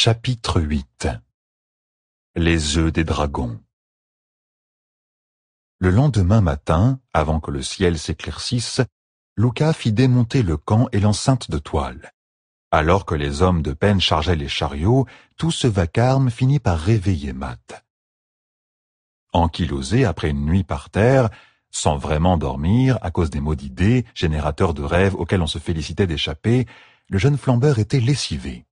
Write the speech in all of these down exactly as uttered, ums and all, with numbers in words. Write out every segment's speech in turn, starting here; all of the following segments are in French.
Chapitre huit. Les œufs des dragons. Le lendemain matin, avant que le ciel s'éclaircisse, Luca fit démonter le camp et l'enceinte de toile. Alors que les hommes de peine chargeaient les chariots, tout ce vacarme finit par réveiller Matt. Ankylosé après une nuit par terre, sans vraiment dormir à cause des maux d'idées, générateurs de rêves auxquels on se félicitait d'échapper, le jeune flambeur était lessivé.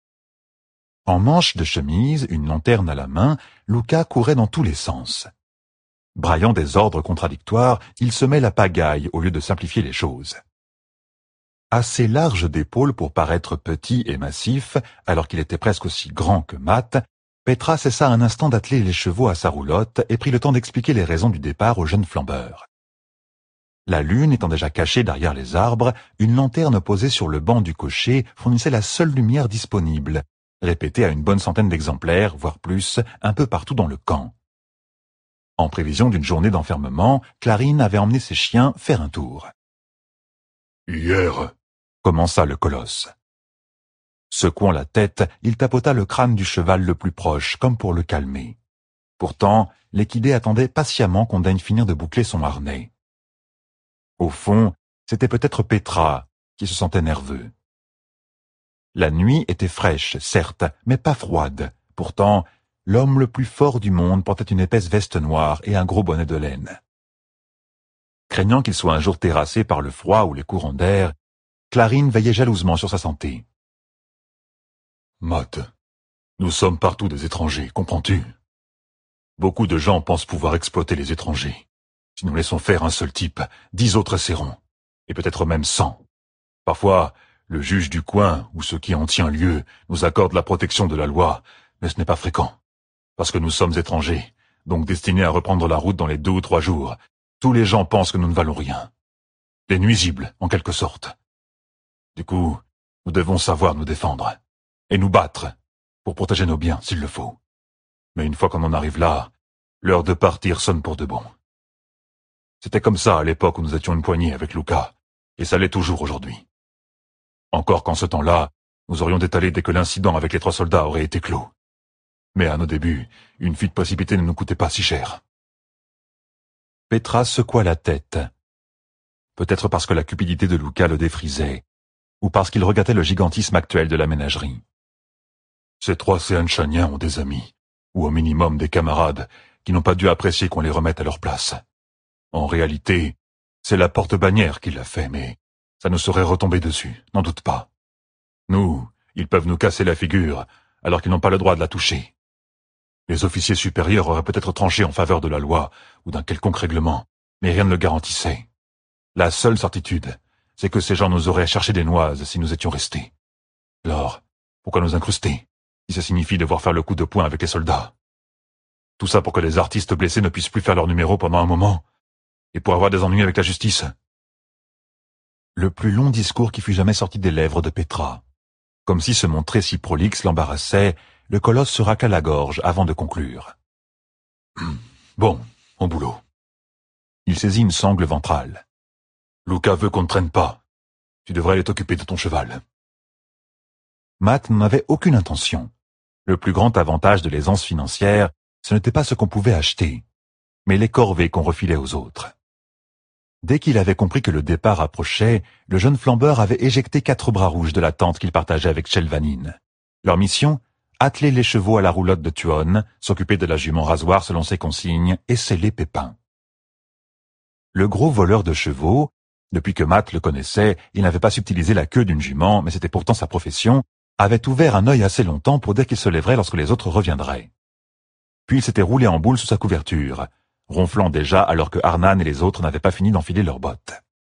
En manche de chemise, une lanterne à la main, Luca courait dans tous les sens. Braillant des ordres contradictoires, il semait la pagaille au lieu de simplifier les choses. Assez large d'épaules pour paraître petit et massif, alors qu'il était presque aussi grand que Matt, Petra cessa un instant d'atteler les chevaux à sa roulotte et prit le temps d'expliquer les raisons du départ au jeune flambeur. La lune étant déjà cachée derrière les arbres, une lanterne posée sur le banc du cocher fournissait la seule lumière disponible, répétée à une bonne centaine d'exemplaires, voire plus, un peu partout dans le camp. En prévision d'une journée d'enfermement, Clarine avait emmené ses chiens faire un tour. « Hier, » commença le colosse. Secouant la tête, il tapota le crâne du cheval le plus proche, comme pour le calmer. Pourtant, l'équidé attendait patiemment qu'on daigne finir de boucler son harnais. Au fond, c'était peut-être Petra, qui se sentait nerveux. La nuit était fraîche, certes, mais pas froide. Pourtant, l'homme le plus fort du monde portait une épaisse veste noire et un gros bonnet de laine. Craignant qu'il soit un jour terrassé par le froid ou les courants d'air, Clarine veillait jalousement sur sa santé. « Matt, nous sommes partout des étrangers, comprends-tu? Beaucoup de gens pensent pouvoir exploiter les étrangers. Si nous laissons faire un seul type, dix autres essaieront, et peut-être même cent. Parfois, le juge du coin, ou ce qui en tient lieu, nous accorde la protection de la loi, mais ce n'est pas fréquent. Parce que nous sommes étrangers, donc destinés à reprendre la route dans les deux ou trois jours, tous les gens pensent que nous ne valons rien. Des nuisibles, en quelque sorte. Du coup, nous devons savoir nous défendre, et nous battre, pour protéger nos biens, s'il le faut. Mais une fois qu'on en arrive là, l'heure de partir sonne pour de bon. C'était comme ça à l'époque où nous étions une poignée avec Luca, et ça l'est toujours aujourd'hui. Encore qu'en ce temps-là, nous aurions détalé dès que l'incident avec les trois soldats aurait été clos. Mais à nos débuts, une fuite précipitée ne nous coûtait pas si cher. Petra secoua la tête. Peut-être parce que la cupidité de Luca le défrisait, ou parce qu'il regrettait le gigantisme actuel de la ménagerie. Ces trois Seanchaniens ont des amis, ou au minimum des camarades, qui n'ont pas dû apprécier qu'on les remette à leur place. En réalité, c'est la porte-bannière qui l'a fait, mais ça nous serait retombé dessus, n'en doute pas. Nous, ils peuvent nous casser la figure, alors qu'ils n'ont pas le droit de la toucher. Les officiers supérieurs auraient peut-être tranché en faveur de la loi, ou d'un quelconque règlement, mais rien ne le garantissait. La seule certitude, c'est que ces gens nous auraient cherché des noises si nous étions restés. Alors, pourquoi nous incruster, si ça signifie devoir faire le coup de poing avec les soldats? Tout ça pour que les artistes blessés ne puissent plus faire leur numéro pendant un moment, et pour avoir des ennuis avec la justice. Le plus long discours qui fût jamais sorti des lèvres de Petra. Comme si ce montrer si prolixe l'embarrassait, le colosse se racla la gorge avant de conclure. « Bon, au boulot. » Il saisit une sangle ventrale. « Luca veut qu'on ne traîne pas. Tu devrais aller t'occuper de ton cheval. » Matt n'en avait aucune intention. Le plus grand avantage de l'aisance financière, ce n'était pas ce qu'on pouvait acheter, mais les corvées qu'on refilait aux autres. Dès qu'il avait compris que le départ approchait, le jeune flambeur avait éjecté quatre bras rouges de la tente qu'il partageait avec Chelvanine. Leur mission, atteler les chevaux à la roulotte de Tuon, s'occuper de la jument rasoir selon ses consignes et sceller Pépin. Le gros voleur de chevaux, depuis que Matt le connaissait, il n'avait pas subtilisé la queue d'une jument, mais c'était pourtant sa profession, avait ouvert un œil assez longtemps pour dire qu'il se lèverait lorsque les autres reviendraient. Puis il s'était roulé en boule sous sa couverture, ronflant déjà alors que Arnan et les autres n'avaient pas fini d'enfiler leurs bottes.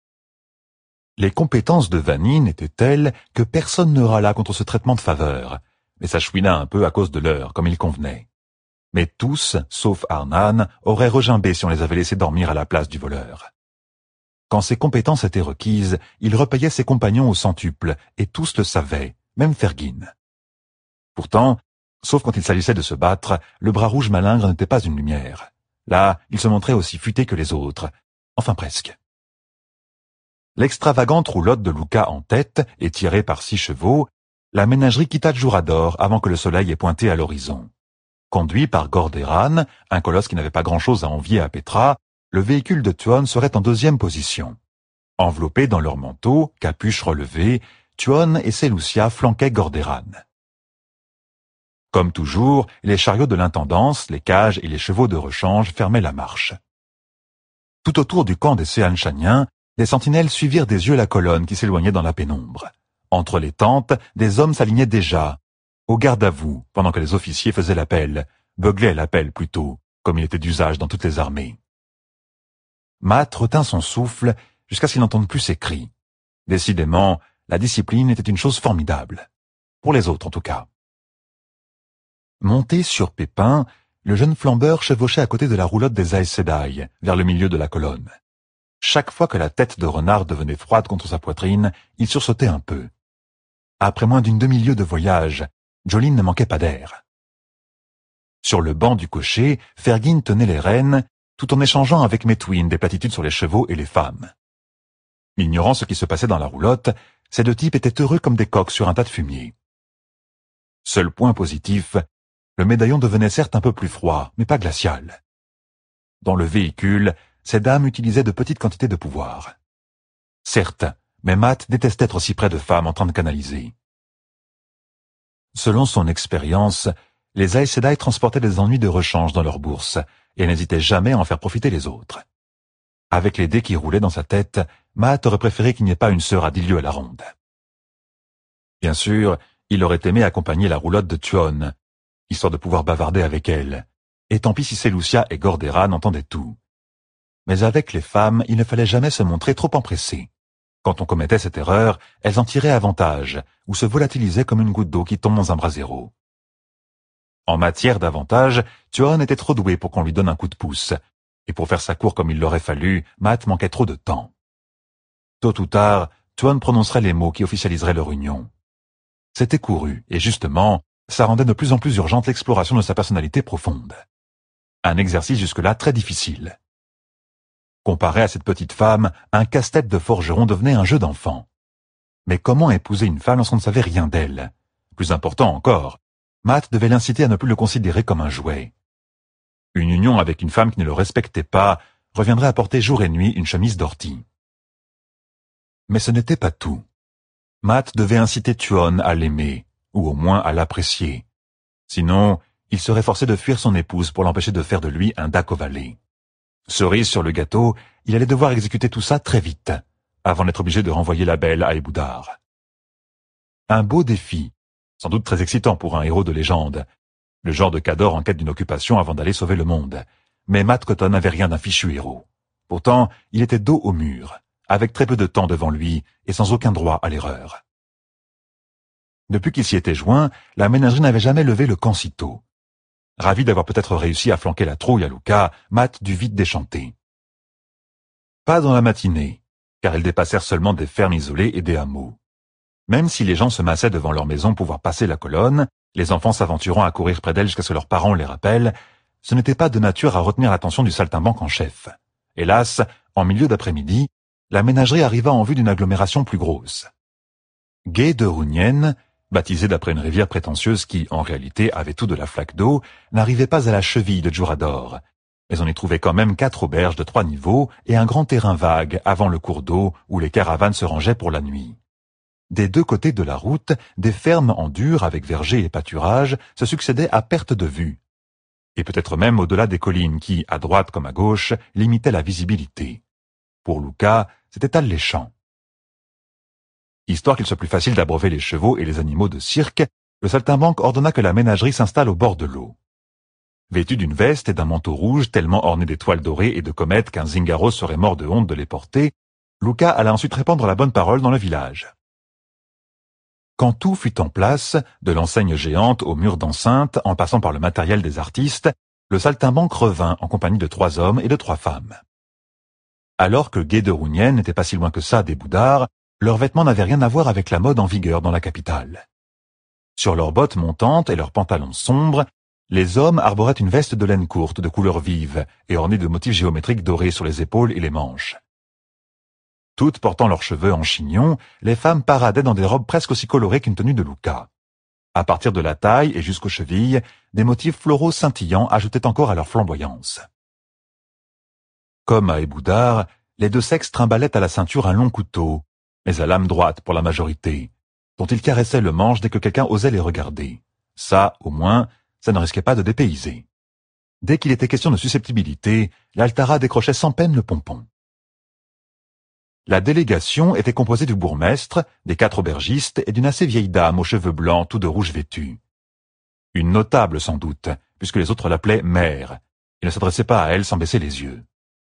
Les compétences de Vanine étaient telles que personne ne râla contre ce traitement de faveur, mais ça chouina un peu à cause de l'heure, comme il convenait. Mais tous, sauf Arnan, auraient regimbé si on les avait laissés dormir à la place du voleur. Quand ses compétences étaient requises, il repayait ses compagnons au centuple, et tous le savaient, même Fergin. Pourtant, sauf quand il s'agissait de se battre, le bras rouge malingre n'était pas une lumière. Là, il se montrait aussi futé que les autres. Enfin presque. L'extravagante roulotte de Luca en tête, et tirée par six chevaux, la ménagerie quitta Djurador avant que le soleil ait pointé à l'horizon. Conduit par Gorderan, un colosse qui n'avait pas grand-chose à envier à Petra, le véhicule de Tuon serait en deuxième position. Enveloppés dans leurs manteaux, capuches relevées, Tuon et Seleucia flanquaient Gorderan. Comme toujours, les chariots de l'intendance, les cages et les chevaux de rechange fermaient la marche. Tout autour du camp des Seanchaniens, des sentinelles suivirent des yeux la colonne qui s'éloignait dans la pénombre. Entre les tentes, des hommes s'alignaient déjà, au garde à vous, pendant que les officiers faisaient l'appel, beuglaient l'appel plutôt, comme il était d'usage dans toutes les armées. Matt retint son souffle jusqu'à ce qu'il n'entende plus ces cris. Décidément, la discipline était une chose formidable. Pour les autres, en tout cas. Monté sur Pépin, le jeune flambeur chevauchait à côté de la roulotte des Aes Sedai, vers le milieu de la colonne. Chaque fois que la tête de renard devenait froide contre sa poitrine, il sursautait un peu. Après moins d'une demi-lieue de voyage, Jolene ne manquait pas d'air. Sur le banc du cocher, Fergin tenait les rênes, tout en échangeant avec Metwin des platitudes sur les chevaux et les femmes. Ignorant ce qui se passait dans la roulotte, ces deux types étaient heureux comme des coqs sur un tas de fumier. Seul point positif, le médaillon devenait certes un peu plus froid, mais pas glacial. Dans le véhicule, ces dames utilisaient de petites quantités de pouvoir. Certes, mais Matt détestait être si près de femmes en train de canaliser. Selon son expérience, les Aes Sedai transportaient des ennuis de rechange dans leur bourse et n'hésitaient jamais à en faire profiter les autres. Avec les dés qui roulaient dans sa tête, Matt aurait préféré qu'il n'y ait pas une sœur à dix lieues à la ronde. Bien sûr, il aurait aimé accompagner la roulotte de Tuon, histoire de pouvoir bavarder avec elle, et tant pis si Seleucia et Gorderan entendaient tout. Mais avec les femmes, il ne fallait jamais se montrer trop empressé. Quand on commettait cette erreur, elles en tiraient avantage, ou se volatilisaient comme une goutte d'eau qui tombe dans un brasero. En matière d'avantage, Tuon était trop doué pour qu'on lui donne un coup de pouce, et pour faire sa cour comme il l'aurait fallu, Matt manquait trop de temps. Tôt ou tard, Tuon prononcerait les mots qui officialiseraient leur union. C'était couru, et justement, ça rendait de plus en plus urgente l'exploration de sa personnalité profonde. Un exercice jusque-là très difficile. Comparé à cette petite femme, un casse-tête de forgeron devenait un jeu d'enfant. Mais comment épouser une femme lorsqu'on ne savait rien d'elle? Plus important encore, Matt devait l'inciter à ne plus le considérer comme un jouet. Une union avec une femme qui ne le respectait pas reviendrait à porter jour et nuit une chemise d'ortie. Mais ce n'était pas tout. Matt devait inciter Tuon à l'aimer, ou au moins à l'apprécier. Sinon, il serait forcé de fuir son épouse pour l'empêcher de faire de lui un Dakovalé. Cerise sur le gâteau, il allait devoir exécuter tout ça très vite, avant d'être obligé de renvoyer la belle à Eboudar. Un beau défi, sans doute très excitant pour un héros de légende, le genre de Cador en quête d'une occupation avant d'aller sauver le monde. Mais Matt Cotton n'avait rien d'un fichu héros. Pourtant, il était dos au mur, avec très peu de temps devant lui et sans aucun droit à l'erreur. Depuis qu'il s'y était joint, la ménagerie n'avait jamais levé le camp si tôt. Ravi d'avoir peut-être réussi à flanquer la trouille à Luca, Matt dut vite déchanter. Pas dans la matinée, car elles dépassèrent seulement des fermes isolées et des hameaux. Même si les gens se massaient devant leur maison pour voir passer la colonne, les enfants s'aventurant à courir près d'elle jusqu'à ce que leurs parents les rappellent, ce n'était pas de nature à retenir l'attention du saltimbanque en chef. Hélas, en milieu d'après-midi, la ménagerie arriva en vue d'une agglomération plus grosse. Gué de Rounienne, baptisé d'après une rivière prétentieuse qui, en réalité, avait tout de la flaque d'eau, n'arrivait pas à la cheville de Djurador, mais on y trouvait quand même quatre auberges de trois niveaux et un grand terrain vague avant le cours d'eau où les caravanes se rangeaient pour la nuit. Des deux côtés de la route, des fermes en dur avec vergers et pâturages se succédaient à perte de vue, et peut-être même au-delà des collines qui, à droite comme à gauche, limitaient la visibilité. Pour Luca, c'était alléchant. Histoire qu'il soit plus facile d'abreuver les chevaux et les animaux de cirque, le saltimbanque ordonna que la ménagerie s'installe au bord de l'eau. Vêtu d'une veste et d'un manteau rouge tellement orné d'étoiles dorées et de comètes qu'un Zingaro serait mort de honte de les porter, Luca alla ensuite répandre la bonne parole dans le village. Quand tout fut en place, de l'enseigne géante au mur d'enceinte, en passant par le matériel des artistes, le saltimbanque revint en compagnie de trois hommes et de trois femmes. Alors que Gué de Rounienne n'était pas si loin que ça des Boudards, leurs vêtements n'avaient rien à voir avec la mode en vigueur dans la capitale. Sur leurs bottes montantes et leurs pantalons sombres, les hommes arboraient une veste de laine courte de couleur vive et ornée de motifs géométriques dorés sur les épaules et les manches. Toutes portant leurs cheveux en chignon, les femmes paradaient dans des robes presque aussi colorées qu'une tenue de Lucas. À partir de la taille et jusqu'aux chevilles, des motifs floraux scintillants ajoutaient encore à leur flamboyance. Comme à Eboudar, les deux sexes trimbalaient à la ceinture un long couteau, mais à lame droite pour la majorité, dont ils caressaient le manche dès que quelqu'un osait les regarder. Ça, au moins, ça ne risquait pas de dépayser. Dès qu'il était question de susceptibilité, l'Altara décrochait sans peine le pompon. La délégation était composée du bourgmestre, des quatre aubergistes et d'une assez vieille dame aux cheveux blancs tout de rouge vêtue. Une notable sans doute, puisque les autres l'appelaient mère. Il ne s'adressait pas à elle sans baisser les yeux.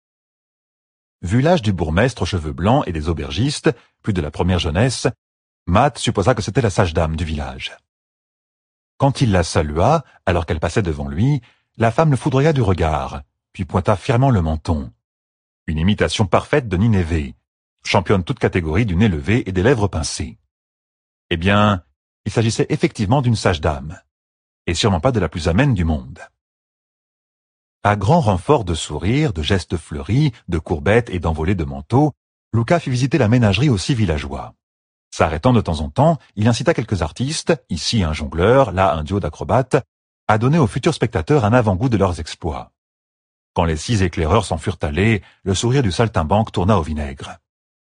Vu l'âge du bourgmestre aux cheveux blancs et des aubergistes, plus de la première jeunesse, Matt supposa que c'était la sage-dame du village. Quand il la salua, alors qu'elle passait devant lui, la femme le foudroya du regard, puis pointa fièrement le menton. Une imitation parfaite de Nineveh, championne toute catégorie du nez levé et des lèvres pincées. Eh bien, il s'agissait effectivement d'une sage-dame, et sûrement pas de la plus amène du monde. À grand renfort de sourires, de gestes fleuris, de courbettes et d'envolées de manteaux, Lucas fit visiter la ménagerie aux six villageois. S'arrêtant de temps en temps, il incita quelques artistes, ici un jongleur, là un duo d'acrobates, à donner aux futurs spectateurs un avant-goût de leurs exploits. Quand les six éclaireurs s'en furent allés, le sourire du saltimbanque tourna au vinaigre.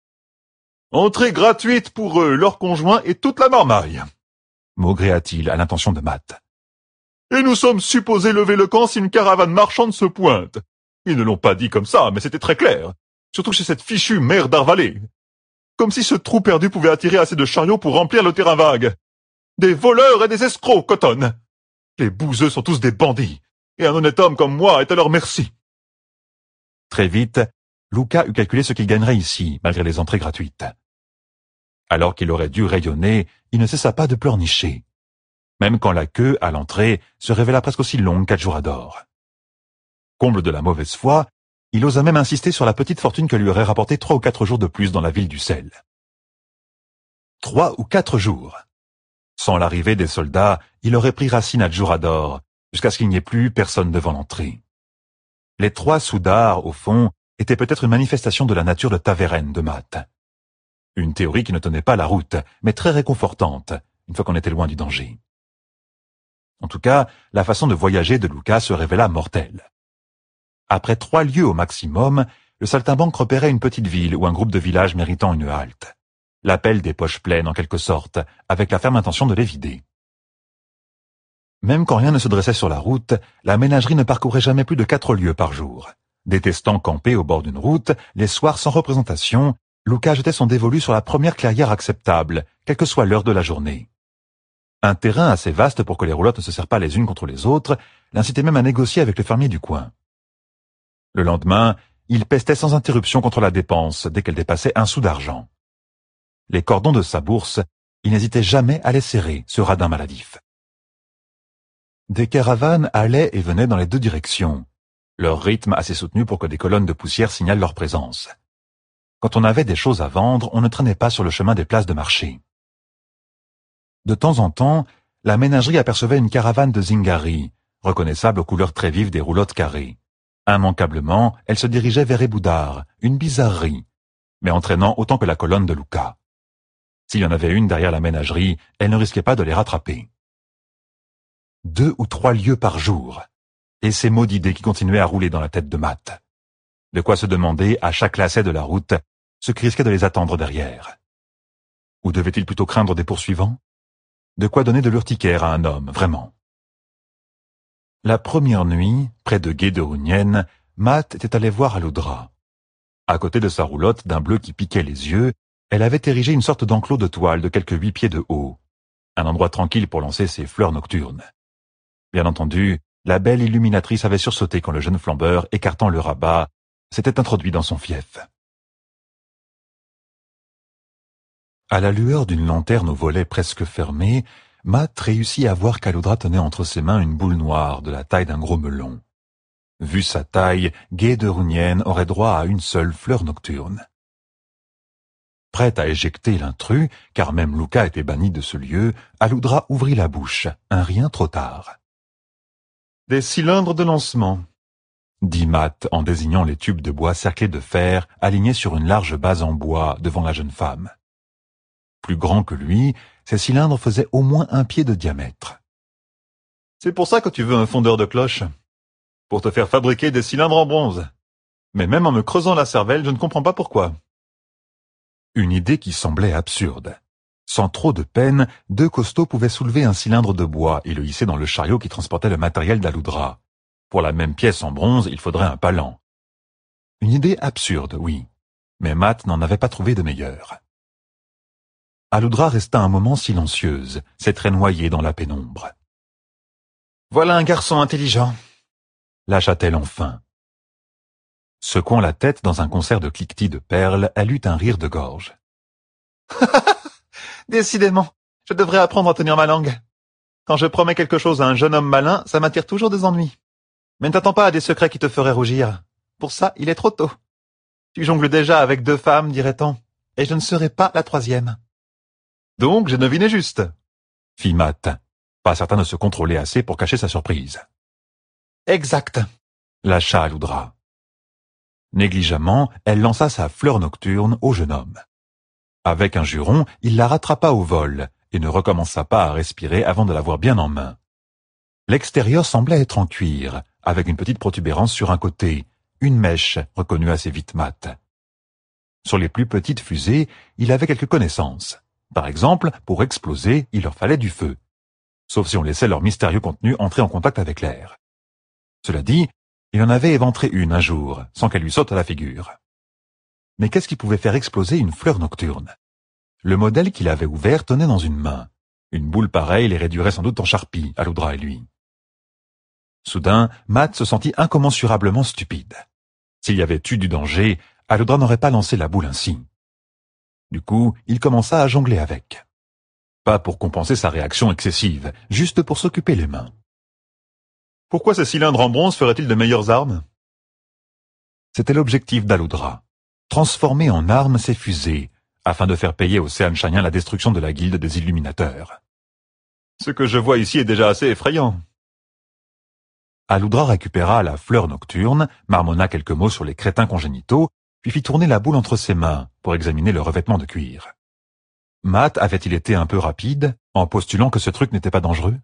« Entrée gratuite pour eux, leurs conjoints et toute la marmaille !» maugréa-t-il à l'intention de Matt. « Et nous sommes supposés lever le camp si une caravane marchande se pointe. Ils ne l'ont pas dit comme ça, mais c'était très clair. Surtout chez cette fichue mère d'Arvalé. Comme si ce trou perdu pouvait attirer assez de chariots pour remplir le terrain vague. Des voleurs et des escrocs, Cotton. Les bouseux sont tous des bandits, et un honnête homme comme moi est à leur merci. » Très vite, Lucas eut calculé ce qu'il gagnerait ici, malgré les entrées gratuites. Alors qu'il aurait dû rayonner, il ne cessa pas de pleurnicher. Même quand la queue, à l'entrée, se révéla presque aussi longue qu'Adjurador. Comble de la mauvaise foi, il osa même insister sur la petite fortune que lui aurait rapporté trois ou quatre jours de plus dans la ville du sel. Trois ou quatre jours. Sans l'arrivée des soldats, il aurait pris racine à Djurador, jusqu'à ce qu'il n'y ait plus personne devant l'entrée. Les trois soudards, au fond, étaient peut-être une manifestation de la nature de Taveren de Matt. Une théorie qui ne tenait pas la route, mais très réconfortante, une fois qu'on était loin du danger. En tout cas, la façon de voyager de Lucas se révéla mortelle. Après trois lieues au maximum, le saltimbanque repérait une petite ville ou un groupe de villages méritant une halte. L'appel des poches pleines en quelque sorte, avec la ferme intention de les vider. Même quand rien ne se dressait sur la route, la ménagerie ne parcourait jamais plus de quatre lieues par jour. Détestant camper au bord d'une route, les soirs sans représentation, Lucas jetait son dévolu sur la première clairière acceptable, quelle que soit l'heure de la journée. Un terrain assez vaste pour que les roulottes ne se serrent pas les unes contre les autres, l'incitait même à négocier avec le fermier du coin. Le lendemain, il pestait sans interruption contre la dépense dès qu'elle dépassait un sou d'argent. Les cordons de sa bourse, il n'hésitait jamais à les serrer, ce radin maladif. Des caravanes allaient et venaient dans les deux directions, leur rythme assez soutenu pour que des colonnes de poussière signalent leur présence. Quand on avait des choses à vendre, on ne traînait pas sur le chemin des places de marché. De temps en temps, la ménagerie apercevait une caravane de Zingari, reconnaissable aux couleurs très vives des roulottes carrées. Immanquablement, elle se dirigeait vers Eboudar, une bizarrerie, mais entraînant autant que la colonne de Lucas. S'il y en avait une derrière la ménagerie, elle ne risquait pas de les rattraper. Deux ou trois lieues par jour, et ces maudites idées qui continuaient à rouler dans la tête de Matt. De quoi se demander, à chaque lacet de la route, ce qui risquait de les attendre derrière. Ou devait-il plutôt craindre des poursuivants? De quoi donner de l'urticaire à un homme, vraiment. La première nuit, près de Guéderounienne, Matt était allé voir Aloudra. À côté de sa roulotte d'un bleu qui piquait les yeux, elle avait érigé une sorte d'enclos de toile de quelques huit pieds de haut, un endroit tranquille pour lancer ses fleurs nocturnes. Bien entendu, la belle illuminatrice avait sursauté quand le jeune flambeur, écartant le rabat, s'était introduit dans son fief. À la lueur d'une lanterne au volet presque fermé, Matt réussit à voir qu'Aloudra tenait entre ses mains une boule noire de la taille d'un gros melon. Vu sa taille, Guéderounienne aurait droit à une seule fleur nocturne. Prête à éjecter l'intrus, car même Lucas était banni de ce lieu, Aloudra ouvrit la bouche, un rien trop tard. Des cylindres de lancement. dit Matt en désignant les tubes de bois cerclés de fer alignés sur une large base en bois devant la jeune femme. Plus grands que lui, ces cylindres faisaient au moins un pied de diamètre. « C'est pour ça que tu veux un fondeur de cloches, pour te faire fabriquer des cylindres en bronze. Mais même en me creusant la cervelle, je ne comprends pas pourquoi. » Une idée qui semblait absurde. Sans trop de peine, deux costauds pouvaient soulever un cylindre de bois et le hisser dans le chariot qui transportait le matériel d'Aloudra. Pour la même pièce en bronze, il faudrait un palan. Une idée absurde, oui, mais Matt n'en avait pas trouvé de meilleure. Aloudra resta un moment silencieuse, ses traits noyés dans la pénombre. « Voilà un garçon intelligent !» lâcha-t-elle enfin. Secouant la tête dans un concert de cliquetis de perles, elle eut un rire de gorge. « Décidément, je devrais apprendre à tenir ma langue. Quand je promets quelque chose à un jeune homme malin, ça m'attire toujours des ennuis. Mais ne t'attends pas à des secrets qui te feraient rougir. Pour ça, il est trop tôt. Tu jongles déjà avec deux femmes, dirait-on, et je ne serai pas la troisième. » « Donc, j'ai deviné juste, » fit Matt, pas certain de se contrôler assez pour cacher sa surprise. « Exact, » lâcha Aloudra. Négligemment, elle lança sa fleur nocturne au jeune homme. Avec un juron, il la rattrapa au vol et ne recommença pas à respirer avant de l'avoir bien en main. L'extérieur semblait être en cuir, avec une petite protubérance sur un côté, une mèche reconnue assez vite Matt. Sur les plus petites fusées, il avait quelques connaissances. Par exemple, pour exploser, il leur fallait du feu, sauf si on laissait leur mystérieux contenu entrer en contact avec l'air. Cela dit, il en avait éventré une un jour, sans qu'elle lui saute à la figure. Mais qu'est-ce qui pouvait faire exploser une fleur nocturne? Le modèle qu'il avait ouvert tenait dans une main. Une boule pareille les réduirait sans doute en charpie, Aloudra et lui. Soudain, Matt se sentit incommensurablement stupide. S'il y avait eu du danger, Aloudra n'aurait pas lancé la boule ainsi. Du coup, il commença à jongler avec. Pas pour compenser sa réaction excessive, juste pour s'occuper les mains. Pourquoi ces cylindres en bronze feraient-ils de meilleures armes? C'était l'objectif d'Aloudra. Transformer en armes ces fusées, afin de faire payer aux Seanchanniens la destruction de la guilde des Illuminateurs. Ce que je vois ici est déjà assez effrayant. Aloudra récupéra la fleur nocturne, marmonna quelques mots sur les crétins congénitaux, puis fit tourner la boule entre ses mains pour examiner le revêtement de cuir. Matt avait-il été un peu rapide, en postulant que ce truc n'était pas dangereux?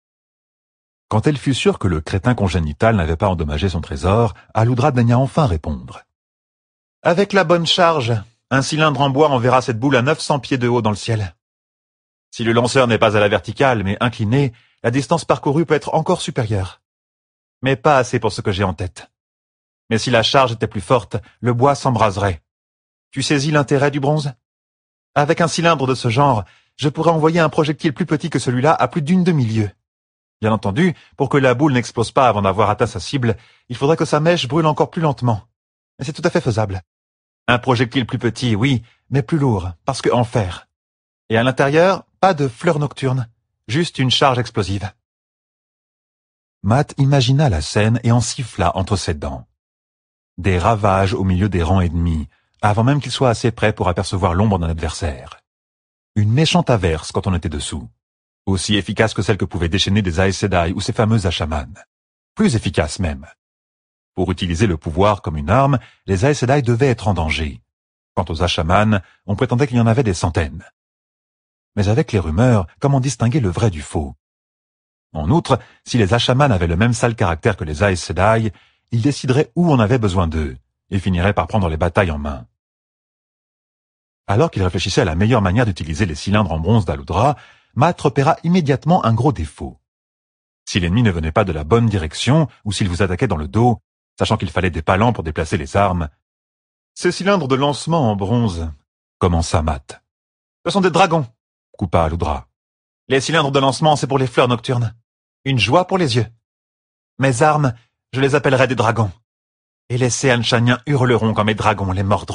Quand elle fut sûre que le crétin congénital n'avait pas endommagé son trésor, Aloudra daigna enfin répondre. « Avec la bonne charge, un cylindre en bois enverra cette boule à neuf cents pieds de haut dans le ciel. Si le lanceur n'est pas à la verticale, mais incliné, la distance parcourue peut être encore supérieure. Mais pas assez pour ce que j'ai en tête. Mais si la charge était plus forte, le bois s'embraserait. Tu saisis l'intérêt du bronze? Avec un cylindre de ce genre, je pourrais envoyer un projectile plus petit que celui-là à plus d'une demi-lieue. Bien entendu, pour que la boule n'explose pas avant d'avoir atteint sa cible, il faudrait que sa mèche brûle encore plus lentement. Mais c'est tout à fait faisable. Un projectile plus petit, oui, mais plus lourd, parce que en fer. Et à l'intérieur, pas de fleurs nocturnes, juste une charge explosive. » Matt imagina la scène et en siffla entre ses dents. Des ravages au milieu des rangs ennemis, avant même qu'il soit assez près pour apercevoir l'ombre d'un adversaire. Une méchante averse quand on était dessous. Aussi efficace que celle que pouvaient déchaîner des Aes Sedai ou ces fameux Ashaman. Plus efficace même. Pour utiliser le pouvoir comme une arme, les Aes Sedai devaient être en danger. Quant aux Ashaman, on prétendait qu'il y en avait des centaines. Mais avec les rumeurs, comment distinguer le vrai du faux? En outre, si les Ashaman avaient le même sale caractère que les Aes Sedai, ils décideraient où on avait besoin d'eux, et finiraient par prendre les batailles en main. Alors qu'il réfléchissait à la meilleure manière d'utiliser les cylindres en bronze d'Aloudra, Matt repéra immédiatement un gros défaut. Si l'ennemi ne venait pas de la bonne direction, ou s'il vous attaquait dans le dos, sachant qu'il fallait des palans pour déplacer les armes. « Ces cylindres de lancement en bronze, » commença Matt. « Ce sont des dragons, » coupa Aloudra. « Les cylindres de lancement, c'est pour les fleurs nocturnes. Une joie pour les yeux. Mes armes, je les appellerai des dragons. Et les Seanchanniens hurleront quand mes dragons les mordront. »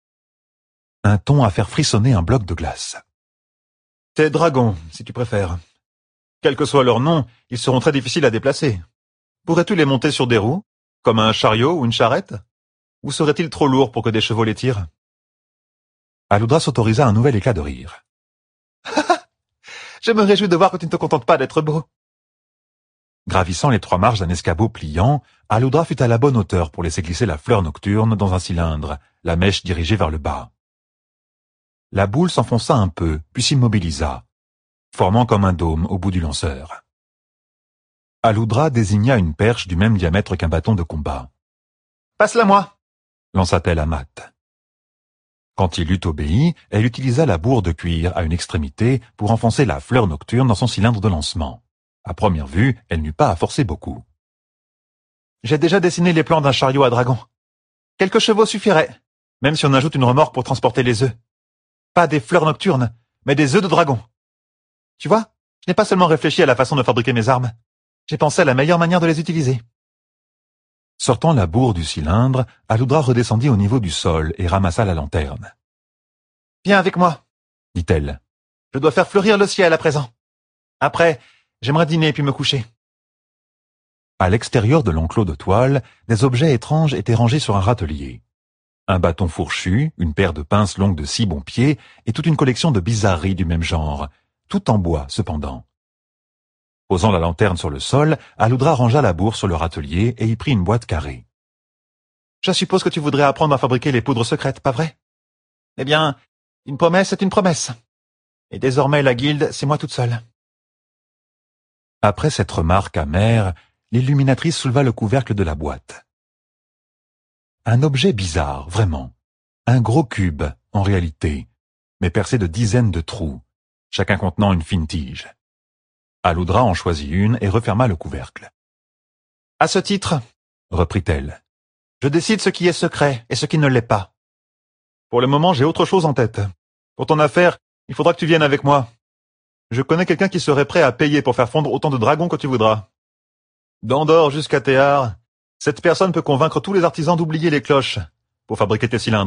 Un ton à faire frissonner un bloc de glace. « Tes dragons, si tu préfères. Quel que soit leur nom, ils seront très difficiles à déplacer. Pourrais-tu les monter sur des roues, comme un chariot ou une charrette? Ou seraient-ils trop lourds pour que des chevaux les tirent ?» Aloudra s'autorisa un nouvel éclat de rire. « Je me réjouis de voir que tu ne te contentes pas d'être beau. Gravissant les trois marches d'un escabeau pliant, Aludra fut à la bonne hauteur pour laisser glisser la fleur nocturne dans un cylindre, la mèche dirigée vers le bas. La boule s'enfonça un peu, puis s'immobilisa, formant comme un dôme au bout du lanceur. Aludra désigna une perche du même diamètre qu'un bâton de combat. « Passe-la moi !» lança-t-elle à Matt. Quand il eut obéi, elle utilisa la bourre de cuir à une extrémité pour enfoncer la fleur nocturne dans son cylindre de lancement. À première vue, elle n'eut pas à forcer beaucoup. « J'ai déjà dessiné les plans d'un chariot à dragon. Quelques chevaux suffiraient, même si on ajoute une remorque pour transporter les œufs. Pas des fleurs nocturnes, mais des œufs de dragon. Tu vois, je n'ai pas seulement réfléchi à la façon de fabriquer mes armes, j'ai pensé à la meilleure manière de les utiliser. » Sortant la bourre du cylindre, Aludra redescendit au niveau du sol et ramassa la lanterne. « Viens avec moi, » dit-elle. « Je dois faire fleurir le ciel à présent. Après, j'aimerais dîner puis me coucher. » À l'extérieur de l'enclos de toile, des objets étranges étaient rangés sur un râtelier. Un bâton fourchu, une paire de pinces longues de six bons pieds et toute une collection de bizarreries du même genre, tout en bois cependant. Posant la lanterne sur le sol, Aludra rangea la bourre sur le râtelier et y prit une boîte carrée. « Je suppose que tu voudrais apprendre à fabriquer les poudres secrètes, pas vrai? Eh bien, une promesse est une promesse. Et désormais la guilde, c'est moi toute seule. » Après cette remarque amère, l'illuminatrice souleva le couvercle de la boîte. Un objet bizarre, vraiment. Un gros cube, en réalité, mais percé de dizaines de trous, chacun contenant une fine tige. Aludra en choisit une et referma le couvercle. « À ce titre, » reprit-elle, « je décide ce qui est secret et ce qui ne l'est pas. Pour le moment, j'ai autre chose en tête. Pour ton affaire, il faudra que tu viennes avec moi. Je connais quelqu'un qui serait prêt à payer pour faire fondre autant de dragons que tu voudras. D'Andorre jusqu'à Théard, cette personne peut convaincre tous les artisans d'oublier les cloches pour fabriquer tes cylindres. »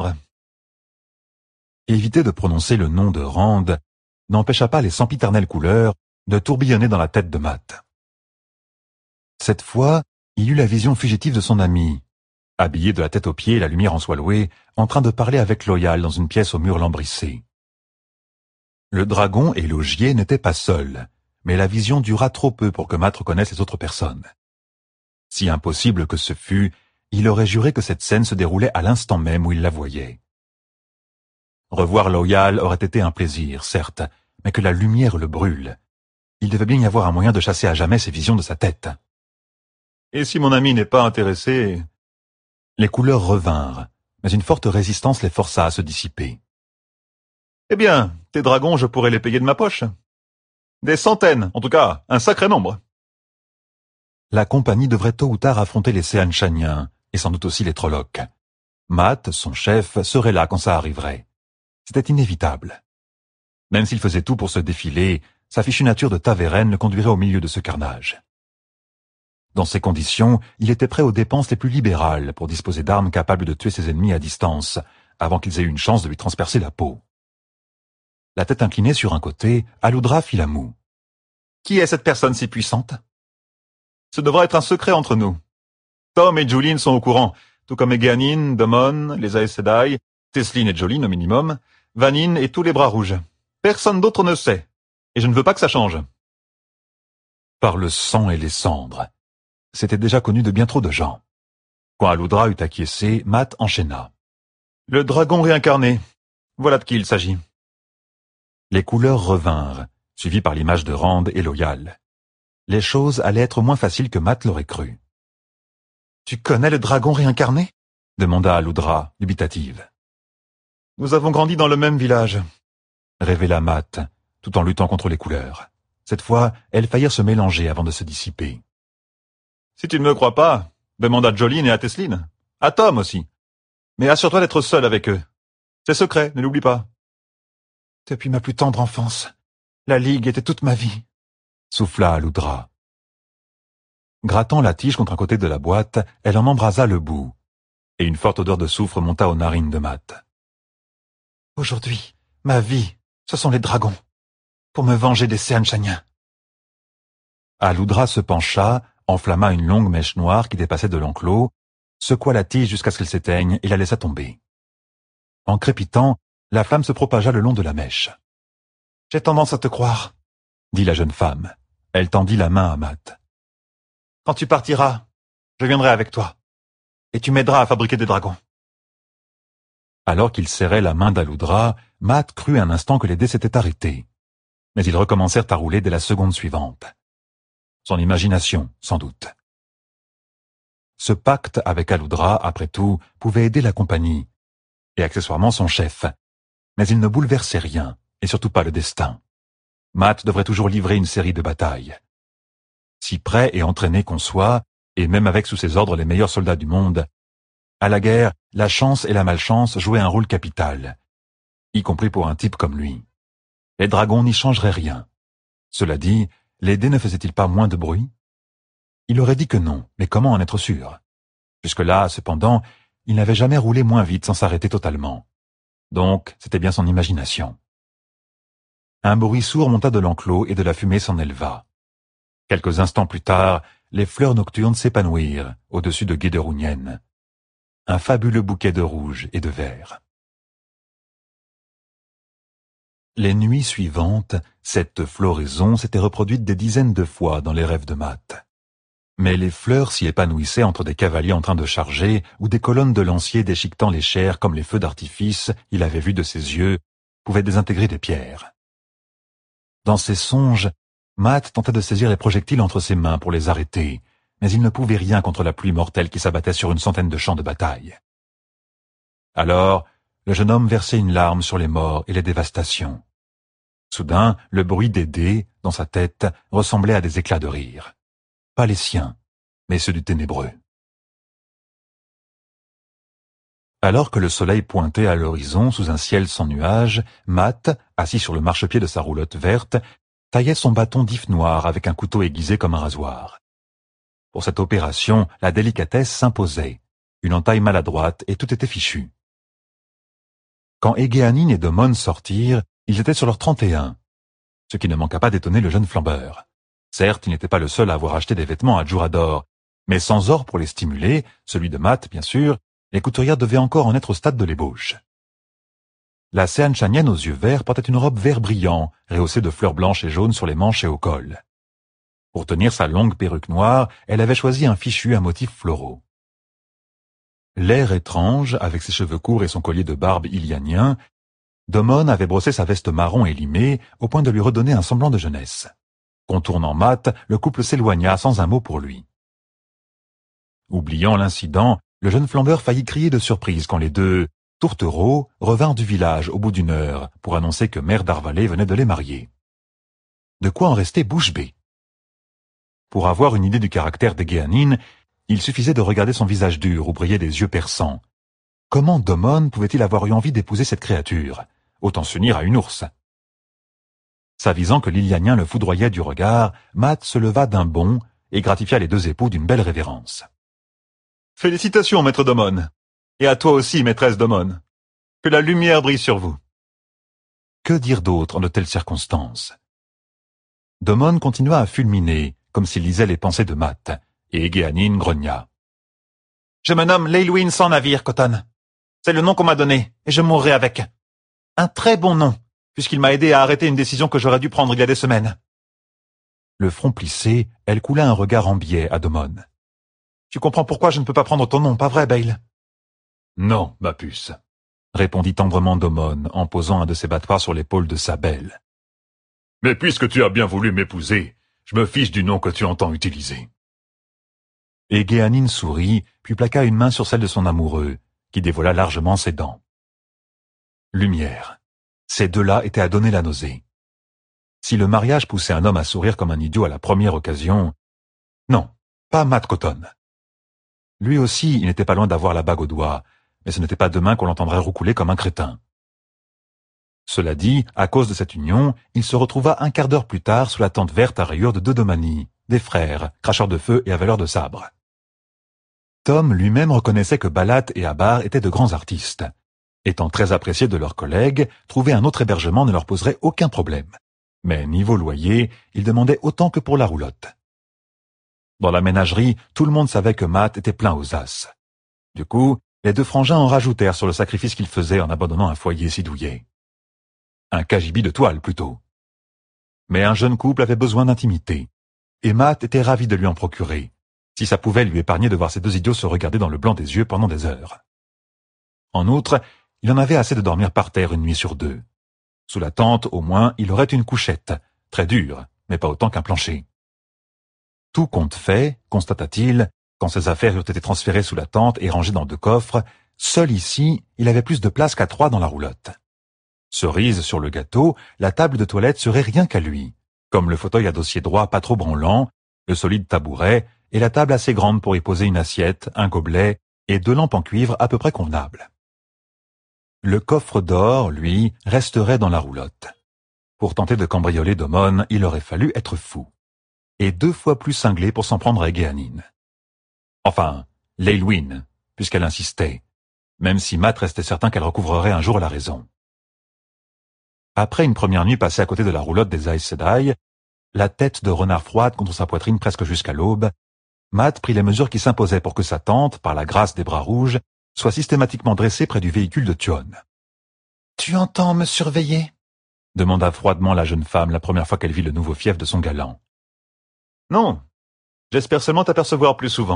Éviter de prononcer le nom de Rand n'empêcha pas les sempiternelles couleurs de tourbillonner dans la tête de Matt. Cette fois, il eut la vision fugitive de son ami, habillé de la tête aux pieds, la lumière en soie louée, en train de parler avec Loyal dans une pièce au mur lambrissé. Le dragon et l'augier n'étaient pas seuls, mais la vision dura trop peu pour que Matt reconnaisse les autres personnes. Si impossible que ce fût, il aurait juré que cette scène se déroulait à l'instant même où il la voyait. Revoir Loyal aurait été un plaisir, certes, mais que la lumière le brûle. Il devait bien y avoir un moyen de chasser à jamais ces visions de sa tête. « Et si mon ami n'est pas intéressé ?» Les couleurs revinrent, mais une forte résistance les força à se dissiper. « Eh bien, tes dragons, je pourrais les payer de ma poche. Des centaines, en tout cas, un sacré nombre. » La compagnie devrait tôt ou tard affronter les Seanchaniens, et sans doute aussi les Trollocs. Matt, son chef, serait là quand ça arriverait. C'était inévitable. Même s'il faisait tout pour se défiler, sa fichue nature de Taveren le conduirait au milieu de ce carnage. Dans ces conditions, il était prêt aux dépenses les plus libérales pour disposer d'armes capables de tuer ses ennemis à distance, avant qu'ils aient eu une chance de lui transpercer la peau. La tête inclinée sur un côté, Aludra fit la moue. « Qui est cette personne si puissante ?»« Ce devra être un secret entre nous. Tom et Julin sont au courant, tout comme Eganin, Damon, les Aes Sedai, Teslin et Jolin au minimum, Vanine et tous les bras rouges. Personne d'autre ne sait, et je ne veux pas que ça change. » Par le sang et les cendres. C'était déjà connu de bien trop de gens. Quand Aludra eut acquiescé, Matt enchaîna. « Le dragon réincarné. Voilà de qui il s'agit. » Les couleurs revinrent, suivies par l'image de Rand et Loyal. Les choses allaient être moins faciles que Matt l'aurait cru. « Tu connais le dragon réincarné ?» demanda Aludra, dubitative. « Nous avons grandi dans le même village, » révéla Matt, tout en luttant contre les couleurs. Cette fois, elles faillirent se mélanger avant de se dissiper. « Si tu ne me crois pas, demande à Jolin et à Teslin, à Tom aussi. Mais assure-toi d'être seul avec eux. C'est secret, ne l'oublie pas. » « Depuis ma plus tendre enfance, la Ligue était toute ma vie, » souffla Aludra. Grattant la tige contre un côté de la boîte, elle en embrasa le bout, et une forte odeur de soufre monta aux narines de Matt. « Aujourd'hui, ma vie, ce sont les dragons, pour me venger des Seanchaniens. » Aludra se pencha, enflamma une longue mèche noire qui dépassait de l'enclos, secoua la tige jusqu'à ce qu'elle s'éteigne et la laissa tomber. En crépitant, la flamme se propagea le long de la mèche. « J'ai tendance à te croire, » dit la jeune femme. Elle tendit la main à Matt. Quand tu partiras, je viendrai avec toi. Et tu m'aideras à fabriquer des dragons. » Alors qu'il serrait la main d'Aloudra, Matt crut un instant que les dés s'étaient arrêtés. Mais ils recommencèrent à rouler dès la seconde suivante. Son imagination, sans doute. Ce pacte avec Aloudra, après tout, pouvait aider la compagnie, et accessoirement son chef. Mais il ne bouleversait rien, et surtout pas le destin. Matt devrait toujours livrer une série de batailles. Si prêt et entraîné qu'on soit, et même avec sous ses ordres les meilleurs soldats du monde, à la guerre, la chance et la malchance jouaient un rôle capital, y compris pour un type comme lui. Les dragons n'y changeraient rien. Cela dit, les dés ne faisaient-ils pas moins de bruit? Il aurait dit que non, mais comment en être sûr? Jusque-là, cependant, il n'avait jamais roulé moins vite sans s'arrêter totalement. Donc, c'était bien son imagination. Un bruit sourd monta de l'enclos et de la fumée s'en éleva. Quelques instants plus tard, les fleurs nocturnes s'épanouirent au-dessus de Guéderounienne. Un fabuleux bouquet de rouge et de vert. Les nuits suivantes, cette floraison s'était reproduite des dizaines de fois dans les rêves de Matt. Mais les fleurs s'y épanouissaient entre des cavaliers en train de charger ou des colonnes de lanciers déchiquetant les chairs comme les feux d'artifice, il avait vu de ses yeux, pouvaient désintégrer des pierres. Dans ses songes, Matt tentait de saisir les projectiles entre ses mains pour les arrêter, mais il ne pouvait rien contre la pluie mortelle qui s'abattait sur une centaine de champs de bataille. Alors, le jeune homme versait une larme sur les morts et les dévastations. Soudain, le bruit des dés, dans sa tête, ressemblait à des éclats de rire. Pas les siens, mais ceux du ténébreux. Alors que le soleil pointait à l'horizon sous un ciel sans nuages, Matt, assis sur le marchepied de sa roulotte verte, taillait son bâton d'if noir avec un couteau aiguisé comme un rasoir. Pour cette opération, la délicatesse s'imposait, une entaille maladroite et tout était fichu. Quand Égéanine et Domon sortirent, ils étaient sur leurs trente et un, ce qui ne manqua pas d'étonner le jeune flambeur. Certes, il n'était pas le seul à avoir acheté des vêtements à Djurador, mais sans or pour les stimuler, celui de Matt, bien sûr, les couturières devaient encore en être au stade de l'ébauche. La Seanchanienne aux yeux verts portait une robe vert brillant, rehaussée de fleurs blanches et jaunes sur les manches et au col. Pour tenir sa longue perruque noire, elle avait choisi un fichu à motifs floraux. L'air étrange, avec ses cheveux courts et son collier de barbe ilianien, Domon avait brossé sa veste marron élimée au point de lui redonner un semblant de jeunesse. Contournant Matt, le couple s'éloigna sans un mot pour lui. Oubliant l'incident, le jeune flambeur faillit crier de surprise quand les deux tourtereaux revinrent du village au bout d'une heure pour annoncer que Mère d'Arvalé venait de les marier. De quoi en rester bouche bée. Pour avoir une idée du caractère d'Égéanine, il suffisait de regarder son visage dur où brillaient des yeux perçants. Comment Domon pouvait-il avoir eu envie d'épouser cette créature? Autant s'unir à une ours. S'avisant que l'Ilianien le foudroyait du regard, Matt se leva d'un bond et gratifia les deux époux d'une belle révérence. « Félicitations, maître Domon, et à toi aussi, maîtresse Domon. Que la lumière brille sur vous. » Que dire d'autre en de telles circonstances? Domon continua à fulminer, comme s'il lisait les pensées de Matt, et Égéanine grogna. « Je me nomme Leilwyn sans navire, Cotton. C'est le nom qu'on m'a donné, et je mourrai avec. Un très bon nom, puisqu'il m'a aidé à arrêter une décision que j'aurais dû prendre il y a des semaines. » Le front plissé, elle coula un regard en biais à Domon. « Tu comprends pourquoi je ne peux pas prendre ton nom, pas vrai, Bale ?»« Non, ma puce, » répondit tendrement Domon en posant un de ses battoirs sur l'épaule de sa belle. « Mais puisque tu as bien voulu m'épouser, je me fiche du nom que tu entends utiliser. » Égéanine sourit, puis plaqua une main sur celle de son amoureux, qui dévoila largement ses dents. Lumière. Ces deux-là étaient à donner la nausée. Si le mariage poussait un homme à sourire comme un idiot à la première occasion, non, pas Matt Cotton. Lui aussi, il n'était pas loin d'avoir la bague au doigt, mais ce n'était pas demain qu'on l'entendrait roucouler comme un crétin. Cela dit, à cause de cette union, il se retrouva un quart d'heure plus tard sous la tente verte à rayures de deux Domani, des frères, cracheurs de feu et avaleurs de sabres. Tom lui-même reconnaissait que Balat et Abar étaient de grands artistes. Étant très appréciés de leurs collègues, trouver un autre hébergement ne leur poserait aucun problème. Mais niveau loyer, ils demandaient autant que pour la roulotte. Dans la ménagerie, tout le monde savait que Matt était plein aux as. Du coup, les deux frangins en rajoutèrent sur le sacrifice qu'ils faisaient en abandonnant un foyer si douillet. Un cagibi de toile, plutôt. Mais un jeune couple avait besoin d'intimité, et Matt était ravi de lui en procurer, si ça pouvait lui épargner de voir ces deux idiots se regarder dans le blanc des yeux pendant des heures. En outre, il en avait assez de dormir par terre une nuit sur deux. Sous la tente, au moins, il aurait une couchette, très dure, mais pas autant qu'un plancher. Tout compte fait, constata-t-il, quand ses affaires eurent été transférées sous la tente et rangées dans deux coffres, seul ici, il avait plus de place qu'à trois dans la roulotte. Cerise sur le gâteau, la table de toilette serait rien qu'à lui, comme le fauteuil à dossier droit pas trop branlant, le solide tabouret et la table assez grande pour y poser une assiette, un gobelet et deux lampes en cuivre à peu près convenables. Le coffre d'or, lui, resterait dans la roulotte. Pour tenter de cambrioler Domon, il aurait fallu être fou. Et deux fois plus cinglé pour s'en prendre à Egeanine. Enfin, Leilwyn, puisqu'elle insistait, même si Matt restait certain qu'elle recouvrerait un jour la raison. Après une première nuit passée à côté de la roulotte des Aes Sedai, la tête de renard froide contre sa poitrine presque jusqu'à l'aube, Matt prit les mesures qui s'imposaient pour que sa tante, par la grâce des bras rouges, soit systématiquement dressée près du véhicule de Thionn. « Tu entends me surveiller ?» demanda froidement la jeune femme la première fois qu'elle vit le nouveau fief de son galant. « Non, j'espère seulement t'apercevoir plus souvent. »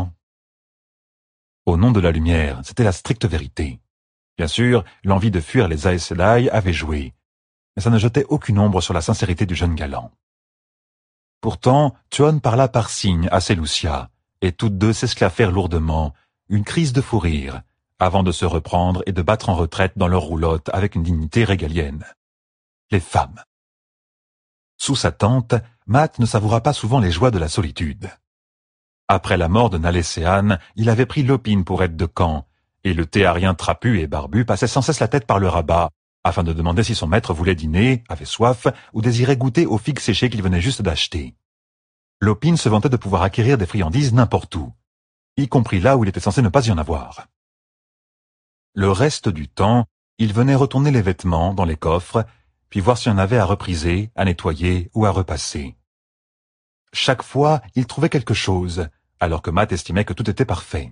Au nom de la lumière, c'était la stricte vérité. Bien sûr, l'envie de fuir les Aes Sedai avait joué, mais ça ne jetait aucune ombre sur la sincérité du jeune galant. Pourtant, Thionn parla par signes à Seleucia, et toutes deux s'esclaffèrent lourdement, une crise de fou rire, avant de se reprendre et de battre en retraite dans leur roulotte avec une dignité régalienne. Les femmes. Sous sa tente, Matt ne savoura pas souvent les joies de la solitude. Après la mort de Nalécéane, il avait pris Lopine pour aide de camp, et le théarien trapu et barbu passait sans cesse la tête par le rabat, afin de demander si son maître voulait dîner, avait soif, ou désirait goûter aux figues séchées qu'il venait juste d'acheter. Lopine se vantait de pouvoir acquérir des friandises n'importe où, y compris là où il était censé ne pas y en avoir. Le reste du temps, il venait retourner les vêtements dans les coffres, puis voir s'il y en avait à repriser, à nettoyer ou à repasser. Chaque fois, il trouvait quelque chose, alors que Matt estimait que tout était parfait.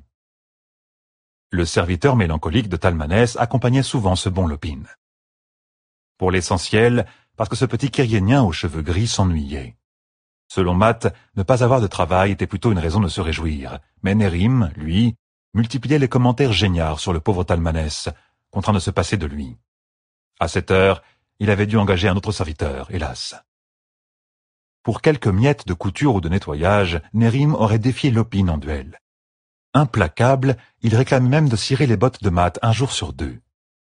Le serviteur mélancolique de Talmanès accompagnait souvent ce bon Lopine. Pour l'essentiel, parce que ce petit Kyriénien aux cheveux gris s'ennuyait. Selon Matt, ne pas avoir de travail était plutôt une raison de se réjouir, mais Nérim, lui, multipliait les commentaires géniards sur le pauvre Talmanès, contraint de se passer de lui. À cette heure, il avait dû engager un autre serviteur, hélas. Pour quelques miettes de couture ou de nettoyage, Nérim aurait défié Lopine en duel. Implacable, il réclamait même de cirer les bottes de Matt un jour sur deux.